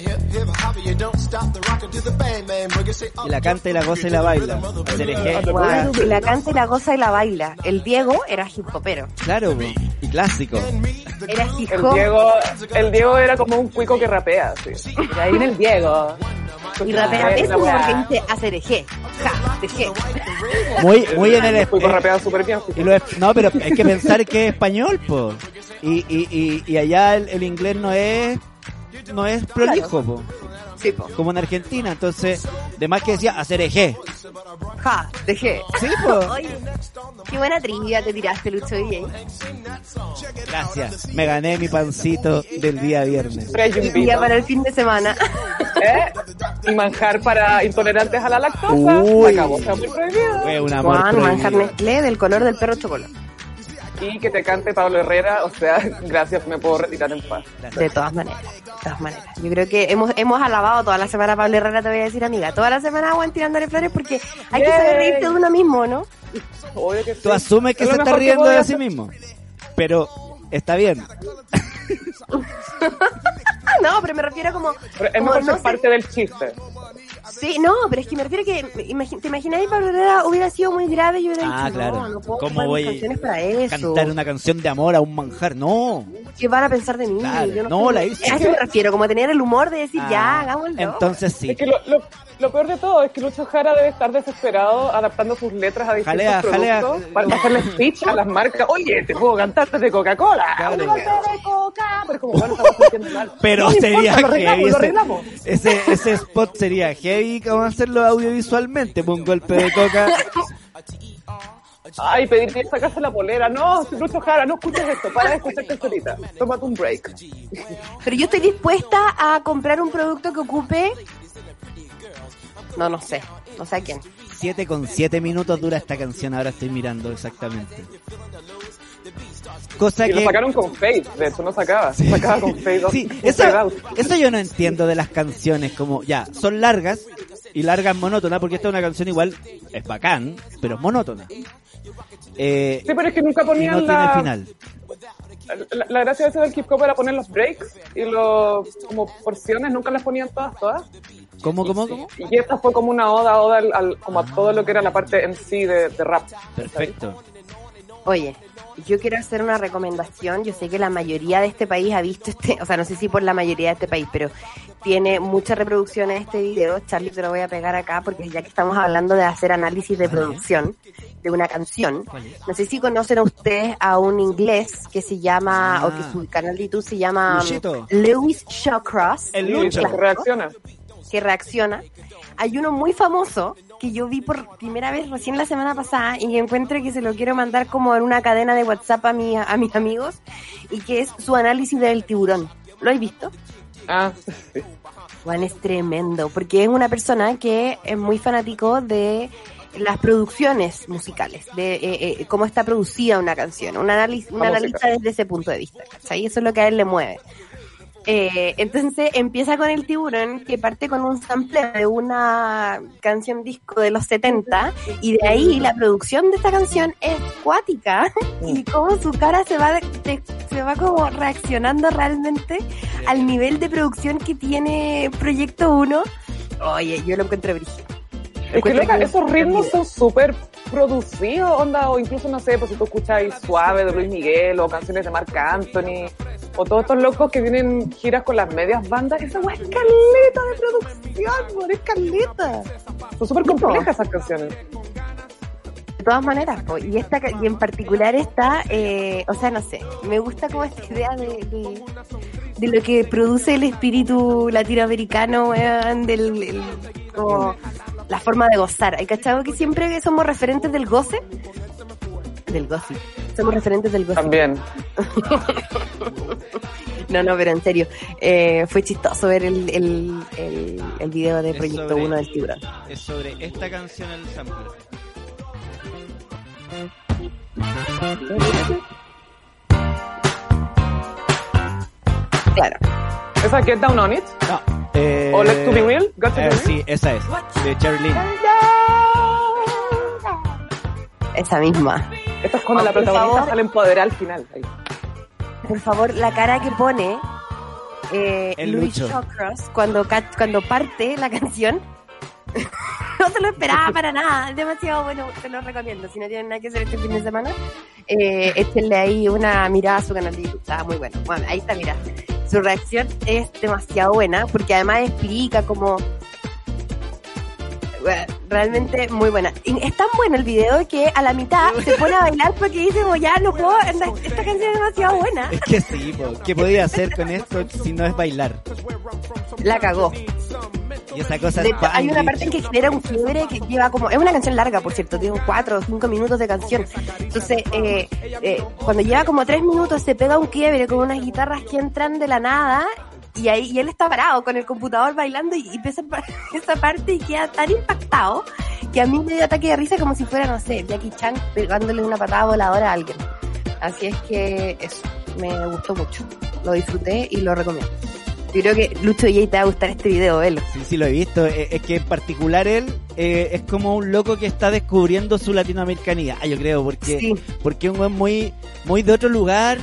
Y la canta y la goza y la baila. Hacer eje. Guau, y la canta y la goza y la baila. El Diego era hip hopero. Claro, po. Y clásico. Era hip El hop Diego era como un cuico que rapea, sí. Y ahí viene el Diego. y rapea La pésimo weá. porque dice hacer eje. Ja, eje. Muy en el Los cuicos rapean súper bien. y no, pero hay que pensar que es español, po. Y allá el inglés no es prolijo, po. Sí, po. como en Argentina. Entonces, de más que decía hacer eje. Ja, dejé. Sí, po. Oye, qué buena trivia te tiraste, Lucho DJ. Gracias. Me gané mi pancito del día viernes. Día para el fin de semana. Y manjar para intolerantes a la lactosa. Uy. Acabó, está muy prohibido. Fue un amor Juan, manjar prohibido. Nestlé del color del perro chocolate. Y que te cante Pablo Herrera, o sea, gracias, me puedo retirar en paz. De todas maneras, de todas maneras. Yo creo que hemos alabado toda la semana a Pablo Herrera, te voy a decir, amiga. Toda la semana aguan tirándole flores porque hay que saber reírse de uno mismo, ¿no? Obvio que sí. Tú asumes que Es se lo está mejor que riendo podía de sí hacer. mismo. Pero está bien. No, pero me refiero como... Pero es como mejor no ser sé- parte del chiste. Sí, no, pero es que me refiero que... ¿Te imagináis que Pablo Herrera hubiera sido muy grave y yo hubiera Ah, dicho, claro. no puedo ¿Cómo ocupar voy mis a canciones para eso? Cantar una canción de amor a un manjar. No. ¿Qué van a pensar de mí? Claro, Yo no, sé. la hice. A eso me refiero, como tener el humor de decir, ya, Ah, hagámoslo. entonces sí. Es que lo peor de todo es que Lucho Jara debe estar desesperado adaptando sus letras a distintos Jalea, productos para hacerle speech a las marcas. Oye, te puedo cantarte de Coca-Cola. Claro. Una botella de Coca. Pero es como, bueno, estamos sintiendo mal. Pero No sería importa, heavy lo arreglamos. ese spot sería heavy. ¿Cómo hacerlo audiovisualmente? Un golpe de coca. Ay, pedir que sacarse la polera. No, Lucho Jara, no escuches esto. Para de escucharte solita. Tómate un break. Pero yo estoy dispuesta a comprar un producto que ocupe... No sé a quién. 7,7 minutos dura esta canción. Ahora estoy mirando exactamente. Cosa Y lo que... sacaron con Fade. De hecho, no sacaba. Sacaba con Fade. Sí, con eso, Fade out. eso yo no entiendo de las canciones, como ya, son largas y largas monótonas, porque esta es una canción igual, es bacán, pero es monótona. Sí, pero es que nunca Y ponían no tiene final. La gracia de eso del hip hop era poner los breaks y los como porciones, nunca las ponían todas. ¿Cómo? Y esta fue como una oda como a todo lo que era la parte en sí de rap. Perfecto. Oye, yo quiero hacer una recomendación. Yo sé que la mayoría de este país ha visto o sea, no sé si por la mayoría de este país, pero tiene muchas reproducciones este video. Charlie, te lo voy a pegar acá porque ya que estamos hablando de hacer análisis de producción de una canción, no sé si conocen a ustedes a un inglés que se llama, o que su canal de YouTube se llama Luchito. Lewis Shawcross. El Y Lucho. que reacciona. Que reacciona. Hay uno muy famoso que yo vi por primera vez recién la semana pasada y que encuentro que se lo quiero mandar como en una cadena de WhatsApp a mis amigos, y que es su análisis del tiburón. ¿Lo has visto? Ah, sí. Juan, es tremendo, porque es una persona que es muy fanático de las producciones musicales, de cómo está producida una canción, un analista desde ese punto de vista, ¿cachai? Eso es lo que a él le mueve. Entonces empieza con el tiburón, que parte con un sample de una canción disco de los 70, y de ahí la producción de esta canción es cuática, y cómo su cara se va como reaccionando realmente al nivel de producción que tiene Proyecto 1. Oye, yo lo encuentro brígido. Es que loca, esos ritmos son súper producidos, onda, o incluso, no sé, pues si tú escuchas Suave de Luis Miguel, o canciones de Marc Anthony, o todos estos locos que tienen giras con las medias bandas, esa weá es caleta de producción, weón, es caleta. Son súper complejas esas canciones. De todas maneras, y en particular esta, o sea, no sé, me gusta como esta idea de lo que produce el espíritu latinoamericano, weón, como la forma de gozar. ¿Hay cachado que siempre somos referentes del goce? Del goce. Somos referentes del goce. También. No, pero en serio, fue chistoso ver el video de Es Proyecto sobre- 1 del tiburón. Es sobre esta canción el sample. Claro. ¿Esa Get Down On It? No. ¿O Let's To Be Real? Got to Be Real. Sí, esa es. De Cherry Lynn. Esa misma. Esto es cuando la Por protagonista favor. sale empoderada al final. Ahí. Por favor, la cara que pone El Luis Lucho. Shawcross cuando parte la canción. No se lo esperaba para nada. Es demasiado bueno. Te lo recomiendo. Si no tienen nada que hacer este fin de semana, échenle ahí una mirada a su canal de YouTube. Está muy bueno. Bueno, ahí está, mira. Su reacción es demasiado buena porque además explica como... Bueno, realmente muy buena. Y es tan bueno el video que a la mitad se pone a bailar porque dice, como ya no puedo, esta canción es demasiado buena. Es que sí, po. ¿Qué podía hacer con esto si no es bailar? La cagó. Y esa cosa De es hecho, hay una Spanglish. parte en que genera un quiebre que lleva como... Es una canción larga, por cierto, tiene 4 o 5 minutos de canción. Entonces, cuando lleva como 3 minutos se pega un quiebre con unas guitarras que entran de la nada y él está parado con el computador bailando y empieza esa parte y queda tan impactado que a mí me dio ataque de risa como si fuera, no sé, Jackie Chan pegándole una patada voladora a alguien. Así es que eso, me gustó mucho. Lo disfruté y lo recomiendo. Yo creo que Lucho DJ te va a gustar este video, velo. Sí, lo he visto. Es que en particular él es como un loco que está descubriendo su latinoamericanidad, yo creo, porque es un weón muy de otro lugar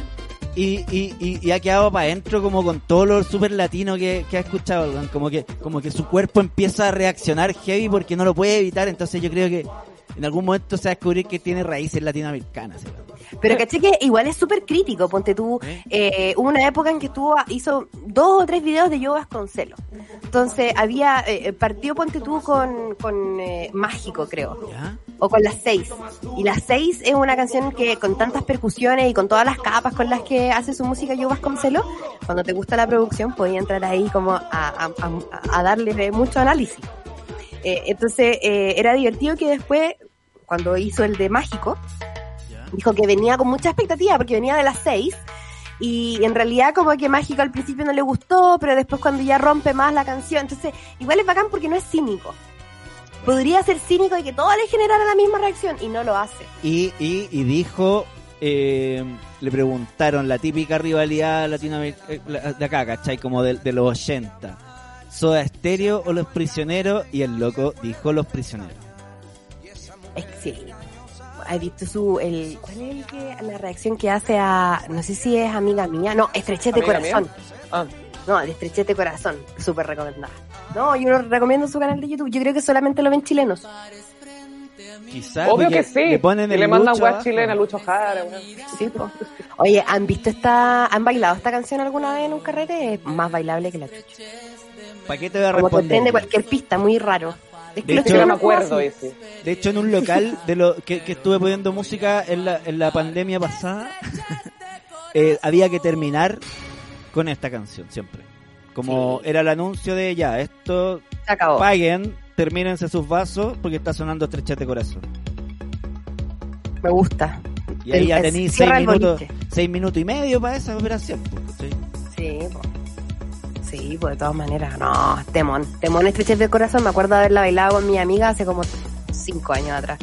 y ha quedado para adentro como con todo lo super latino que ha escuchado, weón. Como que su cuerpo empieza a reaccionar heavy porque no lo puede evitar, entonces yo creo que en algún momento se va a descubrir que tiene raíces latinoamericanas. ¿Sí? Pero caché que igual es súper crítico, ponte tú, hubo una época en que hizo 2 o 3 videos de Yo Vasconcelos. Entonces partió, ponte tú, con Mágico, creo. ¿Ya? O con Las 6. Y Las 6 es una canción que con tantas percusiones y con todas las capas con las que hace su música Yo Vasconcelos, cuando te gusta la producción, podía entrar ahí como a darle mucho análisis. Entonces era divertido que después, cuando hizo el de Mágico, dijo que venía con mucha expectativa porque venía de Las 6 y en realidad como que Mágico al principio no le gustó, pero después cuando ya rompe más la canción, entonces igual es bacán porque no es cínico. Podría ser cínico y que todo le generara la misma reacción y no lo hace. Y dijo, le preguntaron la típica rivalidad latinoamericana de acá, ¿cachai? Como de los 80. ¿Soda Stereo o Los Prisioneros? Y el loco dijo Los Prisioneros. Es que sí. ¿Has visto cuál es la reacción que hace a, no sé si es Amiga Mía? No, Estrechez de Corazón. No, de Estrechez de Corazón. Súper recomendada. No, yo no recomiendo su canal de YouTube. Yo creo que solamente lo ven chilenos. Quizás. Obvio que sí. Le ponen y el le mandan Lucho guas abajo. chilena a Lucho Jara. Bueno. Sí, po. Oye, ¿han bailado esta canción alguna vez en un carrete? Es más bailable que la chucha. ¿Para qué te voy a Como que responder? prende cualquier pista, muy raro. Es que De los hecho, Yo no me chilenos acuerdo como así. ese. De hecho, en un local de lo que estuve poniendo música en la pandemia pasada, había que terminar con esta canción siempre. Como era el anuncio de ya, esto Se acabó. paguen, termínense sus vasos porque está sonando Estrechez de Corazón. Me gusta. Y ahí ya tenéis Cierra el 6 minutos y medio para esa operación. ¿Sí? Sí, po. Sí, pues de todas maneras. No, temón Estrechez de Corazón. Me acuerdo de haberla bailado con mi amiga hace como 5 años atrás.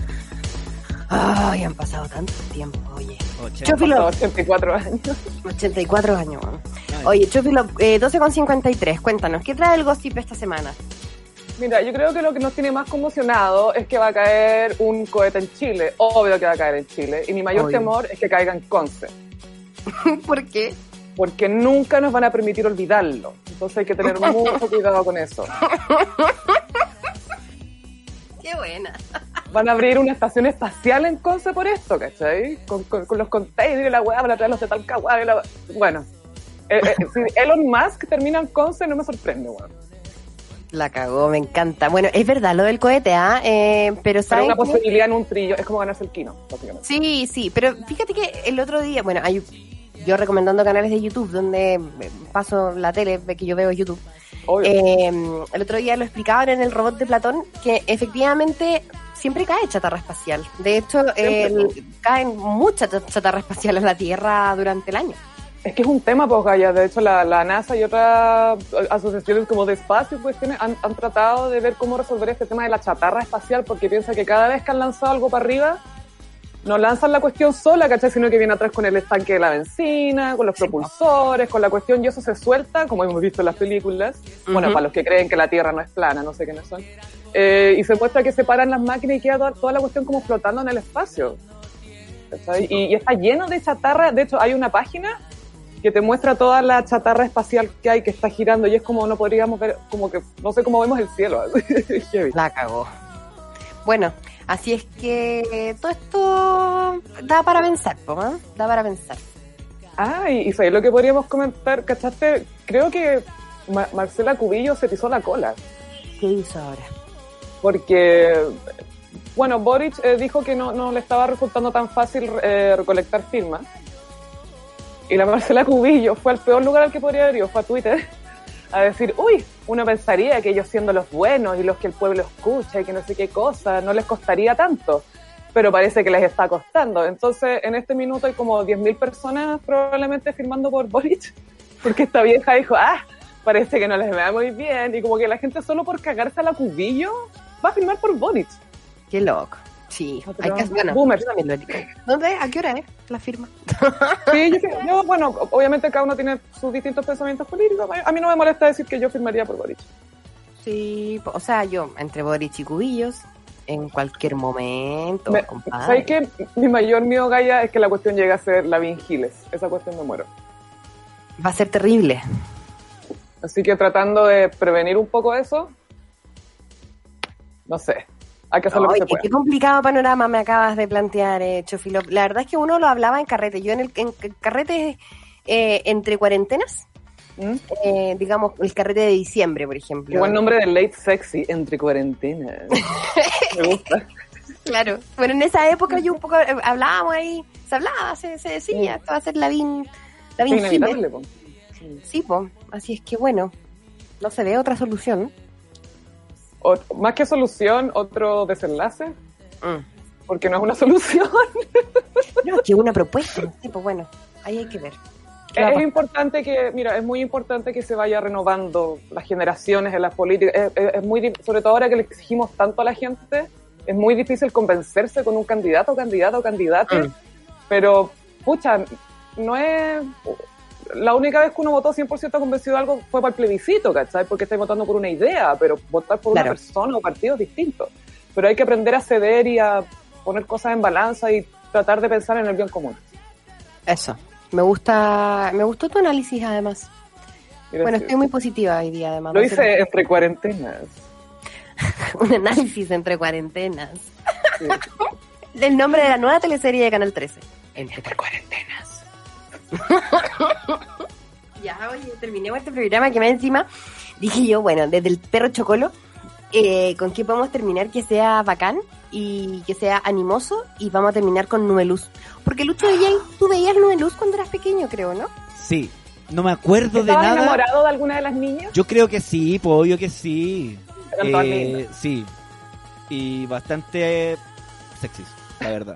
Ay, han pasado tanto tiempo, oye. 80. Chofilo, 84 años. 84 años. Oye, Chofilo, 12:53. Cuéntanos, ¿qué trae el gossip esta semana? Mira, yo creo que lo que nos tiene más conmocionado es que va a caer un cohete en Chile. Obvio que va a caer en Chile. Y mi mayor Obvio. temor es que caiga en Conce. ¿Por qué? Porque nunca nos van a permitir olvidarlo. Entonces hay que tener mucho cuidado con eso. Qué buena. Van a abrir una estación espacial en Conce por esto, ¿cachai? Con los containers y la weá, van a traerlos de Talcahuano y la... Bueno, si Elon Musk termina en Conce no me sorprende, weón. La cagó, me encanta. Bueno, es verdad lo del cohete, pero Pero ¿saben una qué? posibilidad en un trillo, es como ganarse el Kino, básicamente. Sí, pero fíjate que el otro día, bueno, yo recomendando canales de YouTube donde paso la tele, que yo veo YouTube. Obvio. El otro día lo explicaban en el robot de Platón que efectivamente siempre cae chatarra espacial. De hecho, caen mucha chatarra espacial a la Tierra durante el año. Es que es un tema, pues, Gaya. De hecho, la NASA y otras asociaciones como de espacio pues, han tratado de ver cómo resolver este tema de la chatarra espacial, porque piensa que cada vez que han lanzado algo para arriba, no lanzan la cuestión sola, ¿cachai? Sino que viene atrás con el estanque de la benzina, con los propulsores, con la cuestión, y eso se suelta, como hemos visto en las películas. Bueno, para los que creen que la Tierra no es plana, no sé quiénes son. Y se muestra que se paran las máquinas y queda toda la cuestión como flotando en el espacio. ¿Cachai? Y está lleno de chatarra. De hecho, hay una página que te muestra toda la chatarra espacial que hay, que está girando, y es como no podríamos ver, como que no sé cómo vemos el cielo. La cagó. Bueno, así es que todo esto da para pensar, ¿no? Da para pensar. Ah, y ¿sabes lo que podríamos comentar? ¿Cachaste? Creo que Marcela Cubillo se pisó la cola. ¿Qué hizo ahora? Porque, bueno, Boric dijo que no le estaba resultando tan fácil recolectar firmas. Y la Marcela Cubillo fue al peor lugar al que podría haber ido, fue a Twitter, a decir, uy, uno pensaría que ellos siendo los buenos y los que el pueblo escucha y que no sé qué cosa, no les costaría tanto, pero parece que les está costando. Entonces, en este minuto hay como 10.000 personas probablemente firmando por Boric, porque esta vieja dijo, parece que no les va muy bien, y como que la gente solo por cagarse a la Cubillo va a firmar por Boric. Qué loco. Sí, No, hay que hacer boomers. ¿Dónde? ¿A qué hora es la firma? Sí, yo, bueno, obviamente cada uno tiene sus distintos pensamientos políticos. A mí no me molesta decir que yo firmaría por Boric. Sí, o sea, yo entre Boric y Cubillos, en cualquier momento, compadre. ¿Sabes qué? Mi mayor miedo, Gaia, es que la cuestión llegue a ser Lavín Giles. Esa cuestión me muero. Va a ser terrible. Así que tratando de prevenir un poco eso, no sé, hay que hacer lo que se pueda. Qué complicado panorama me acabas de plantear, Chofilo. La verdad es que uno lo hablaba en carrete. Yo en carretes entre cuarentenas, digamos, el carrete de diciembre, por ejemplo. Igual nombre de Late Sexy, entre cuarentenas. Me gusta. Claro. Bueno, en esa época yo un poco hablábamos ahí, se decía, esto va a ser Lavín inevitable, Giles. Sí, pues, así es que bueno, no se ve otra solución. Más que solución, otro desenlace, porque no es una solución. No, que una propuesta, sí, pues bueno, ahí hay que ver. Es importante es muy importante que se vaya renovando las generaciones en las políticas. Es muy, sobre todo ahora que le exigimos tanto a la gente, es muy difícil convencerse con un candidato, pero, pucha, no es... La única vez que uno votó 100% convencido de algo fue para el plebiscito, ¿cachai? Porque estáis votando por una idea, pero votar por una persona o partidos distintos. Pero hay que aprender a ceder y a poner cosas en balanza y tratar de pensar en el bien común. Eso. Me gustó tu análisis, además. Gracias. Bueno, estoy muy positiva hoy día, además. Lo hice entre cuarentenas. Un análisis entre cuarentenas. Sí. El nombre de la nueva teleserie de Canal 13. Entre cuarentenas. Ya, oye, terminemos este programa que más encima dije yo, bueno, desde el perro Chocolo, ¿con qué podemos terminar que sea bacán y que sea animoso? Y vamos a terminar con Nubeluz. Porque Lucho, tú veías Nubeluz cuando eras pequeño, creo, ¿no? Sí, no me acuerdo de nada. ¿Estabas enamorado de alguna de las niñas? Yo creo que sí, pues obvio que sí. Sí, y bastante sexys, la verdad.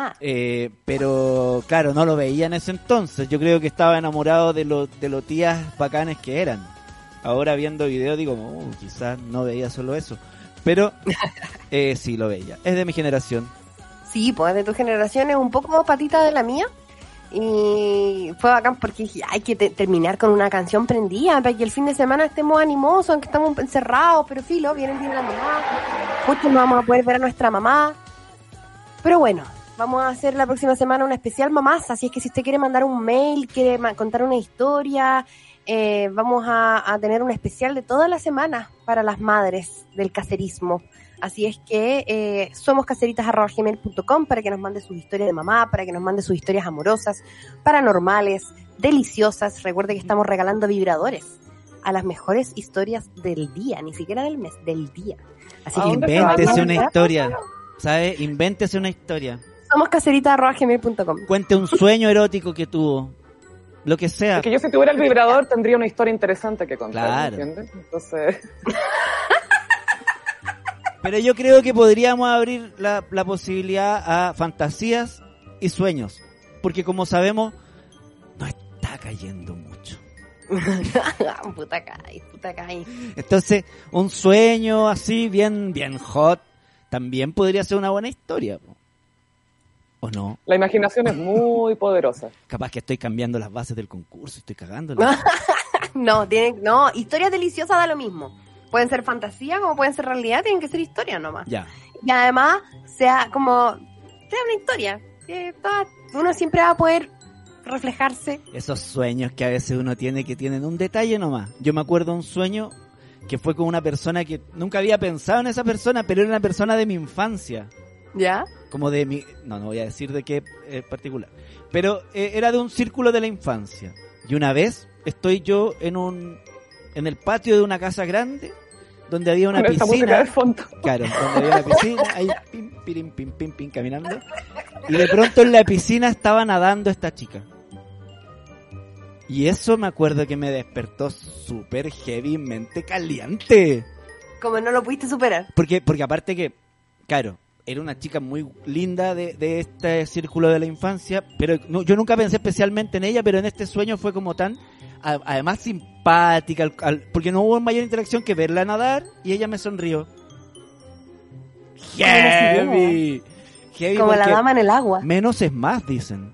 Pero claro, no lo veía en ese entonces. Yo creo que estaba enamorado de lo tías bacanes que eran. Ahora viendo videos digo, quizás no veía solo eso. Pero sí lo veía. Es de mi generación. Sí, pues de tu generación, es un poco patita de la mía. Y fue bacán porque dije, hay que terminar con una canción prendida para que el fin de semana estemos animosos, aunque estamos encerrados, pero filo, viene el día de la mamá. Justo no vamos a poder ver a nuestra mamá. Pero bueno, vamos a hacer la próxima semana una especial mamás, así es que si usted quiere mandar un mail, quiere contar una historia, vamos a tener un especial de toda la semana para las madres del caserismo. Así es que somos caseritas@gmail.com para que nos mande sus historias de mamá, para que nos mande sus historias amorosas, paranormales, deliciosas. Recuerde que estamos regalando vibradores a las mejores historias del día, ni siquiera del mes, del día. Así que invéntese una historia, ¿sabe? Invéntese una historia. Somos caseritas@gmail.com. Cuente un sueño erótico que tuvo. Lo que sea. Es que yo si tuviera el vibrador tendría una historia interesante que contar, claro. ¿entiendes? Entonces... Pero yo creo que podríamos abrir la posibilidad a fantasías y sueños. Porque como sabemos, no está cayendo mucho. puta cae. Entonces, un sueño así, bien hot, también podría ser una buena historia. ¿O no? La imaginación es muy poderosa. Capaz que estoy cambiando las bases del concurso, estoy cagándola. No, historias deliciosas da lo mismo. Pueden ser fantasía como pueden ser realidad, tienen que ser historia nomás. Ya. Y además, sea una historia. Que uno siempre va a poder reflejarse. Esos sueños que a veces uno tiene que tienen un detalle nomás. Yo me acuerdo de un sueño que fue con una persona que nunca había pensado en esa persona, pero era una persona de mi infancia. ¿Ya? Como de mi... No voy a decir de qué particular. Pero era de un círculo de la infancia. Y una vez estoy yo en el patio de una casa grande donde había una piscina. Claro, donde había una piscina, ahí pim, caminando. Y de pronto en la piscina estaba nadando esta chica. Y eso me acuerdo que me despertó súper heavymente caliente. Como no lo pudiste superar. Porque aparte que, claro, era una chica muy linda de este círculo de la infancia, pero yo nunca pensé especialmente en ella, pero en este sueño fue como tan, además simpática, porque no hubo mayor interacción que verla nadar y ella me sonrió. Heavy. Como la dama en el agua. Menos es más, dicen.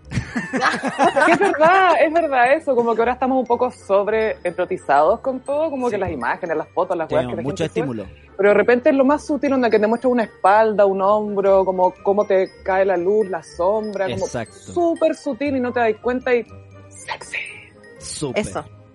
Es verdad eso, como que ahora estamos un poco sobreerotizados con todo, como que las imágenes, las fotos, las weas que la mucho gente estímulo. sube. Pero de repente es lo más sutil, donde que te muestra una espalda, un hombro, como cómo te cae la luz, la sombra, como súper sutil y no te das cuenta y sexy. Súper.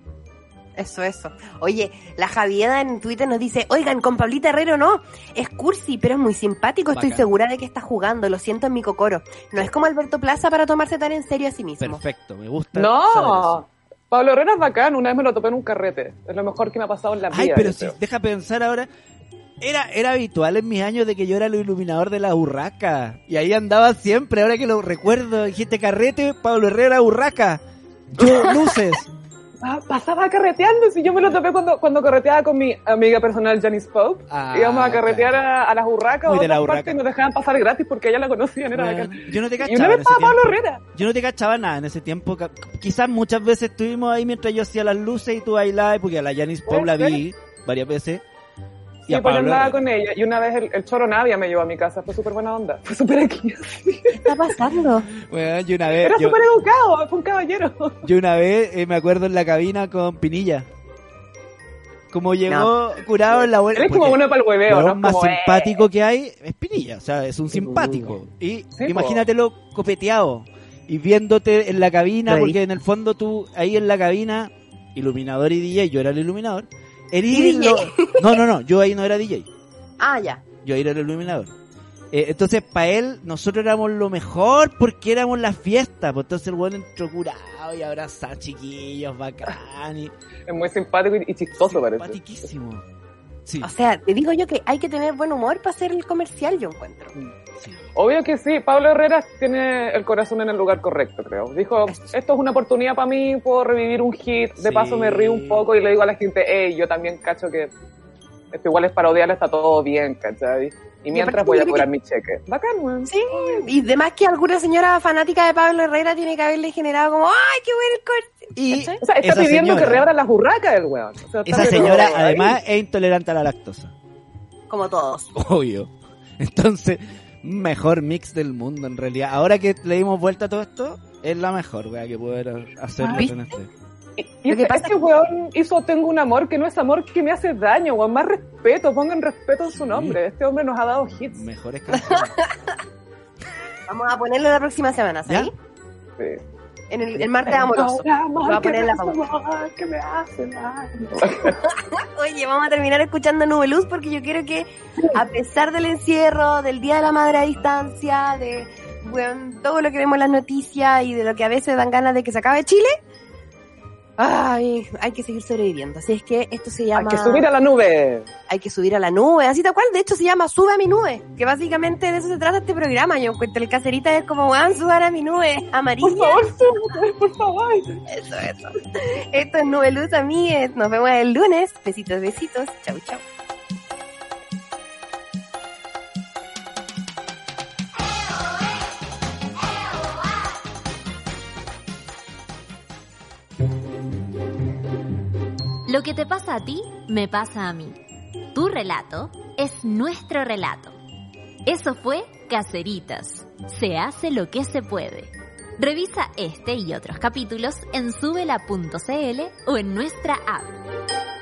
Eso. Oye, la Javiera en Twitter nos dice, oigan, con Pablita Herrero no, es cursi, pero es muy simpático, estoy segura de que está jugando, lo siento en mi cocoro. No es como Alberto Plaza para tomarse tan en serio a sí mismo. Perfecto, me gusta. No, Pablo Herrera es bacán, una vez me lo topé en un carrete, es lo mejor que me ha pasado en la vida. Ay, pero si deja pensar ahora, era habitual en mis años de que yo era el iluminador de la Urraca, y ahí andaba siempre, ahora que lo recuerdo, dijiste carrete, Pablo Herrera, Urraca, yo luces. Pasaba carreteando, si yo me lo topé cuando carreteaba con mi amiga personal Janice Pope. Íbamos a carretear a las Urracas o a otras partes y nos dejaban pasar gratis porque ella la conocían, era bacán. Yo no te cachaba. Y una vez estaba Pablo Herrera. Yo no te cachaba nada en ese tiempo. Quizás muchas veces estuvimos ahí mientras yo hacía las luces y tú bailabas, porque a la Janice Pope la vi varias veces. Sí, pues yo andaba con ella. Y una vez el Choro Navia me llevó a mi casa. Fue súper buena onda. Fue súper aquí. ¿Qué está pasando? Bueno, yo una vez... Era súper educado. Fue un caballero. Yo una vez me acuerdo en la cabina con Pinilla. Como llegó curado en la vuelta. Él es como bueno para el hueveo, ¿no? Más como, simpático que hay es Pinilla. O sea, es un simpático. Y sí, imagínatelo copeteado. Y viéndote en la cabina, sí. Porque en el fondo tú, ahí en la cabina, iluminador y DJ, yo era el iluminador. No, yo ahí no era DJ. Ah, ya. Yo ahí era el iluminador. Entonces, para él, nosotros éramos lo mejor porque éramos la fiesta. Pues entonces el bueno entró curado y abrazaba chiquillos, bacán. Es muy simpático y chistoso, parece. Simpaticísimo. Sí. O sea, te digo yo que hay que tener buen humor para hacer el comercial, yo encuentro. Sí. Obvio que sí, Pablo Herrera tiene el corazón en el lugar correcto, creo. Dijo, esto es una oportunidad para mí, puedo revivir un hit, de paso me río un poco y le digo a la gente, yo también cacho que esto igual es parodial, está todo bien, ¿cachai? Y mientras voy a cobrar mi cheque. Bacán, man. Sí, y además que alguna señora fanática de Pablo Herrera tiene que haberle generado como, ¡ay, qué bueno el corte! Y o sea, está pidiendo que reabran las burracas del weón. O sea, esa señora, además, es intolerante a la lactosa. Como todos. Obvio. Entonces, mejor mix del mundo, en realidad. Ahora que le dimos vuelta a todo esto, es la mejor, wea, que poder hacerlo en este. Y este weón hizo Tengo un amor que no es amor que me hace daño, weón. Más respeto, pongan respeto en su nombre. Este hombre nos ha dado hits. Mejores canciones. Vamos a ponerlo la próxima semana, ¿sabes? Sí. En el martes amoroso. Vamos a poner la pausa. Que me hace daño. Oye, vamos a terminar escuchando Nube Luz porque yo quiero que, a pesar del encierro, del Día de la Madre a distancia, de todo lo que vemos en las noticias y de lo que a veces dan ganas de que se acabe Chile, hay que seguir sobreviviendo. Así es que esto se llama... Hay que subir a la nube. Hay que subir a la nube, así tal cual. De hecho se llama Sube a mi nube, que básicamente de eso se trata este programa. Yo encuentro el Caserita es como, suban a mi nube amarilla. Por favor, sube, por favor. Eso. Esto es Nube Luz, amigues. Nos vemos el lunes. Besitos. Chau. Lo que te pasa a ti, me pasa a mí. Tu relato es nuestro relato. Eso fue Caseritas. Se hace lo que se puede. Revisa este y otros capítulos en subela.cl o en nuestra app.